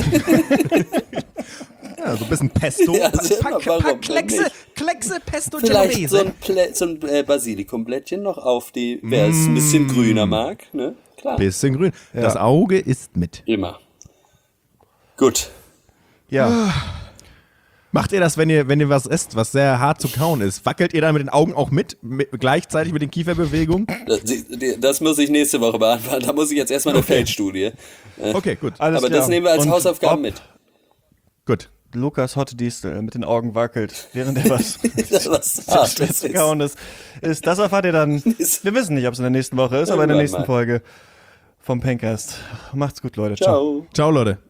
Ja, so ein bisschen Pesto. Ja, also immer, warum denn nicht? Kleckse, Pesto vielleicht so ein, Plä so ein äh, Basilikumblättchen noch auf die, wer es ein bisschen grüner mag. Ne? Klar, Bisschen grün. Das Auge ist mit. immer. Gut. Ja, Macht ihr das, wenn ihr, wenn ihr was esst, was sehr hart zu kauen ist? Wackelt ihr dann mit den Augen auch mit, mit gleichzeitig mit den Kieferbewegungen? Das, die- das muss ich nächste Woche beantworten. Da muss ich jetzt erstmal eine Feldstudie. Okay, gut. alles Aber klar. das nehmen wir als Und Hausaufgaben ob mit. Gut. Lukas Hot Diesel mit den Augen wackelt, während er was Das was hart schwer ist. zu kauen ist, ist. Das erfahrt ihr dann, wir wissen nicht, ob es in der nächsten Woche ist, aber in der Irgendwann nächsten mal. Folge vom Pencast. Macht's gut, Leute. Ciao. Ciao, Leute.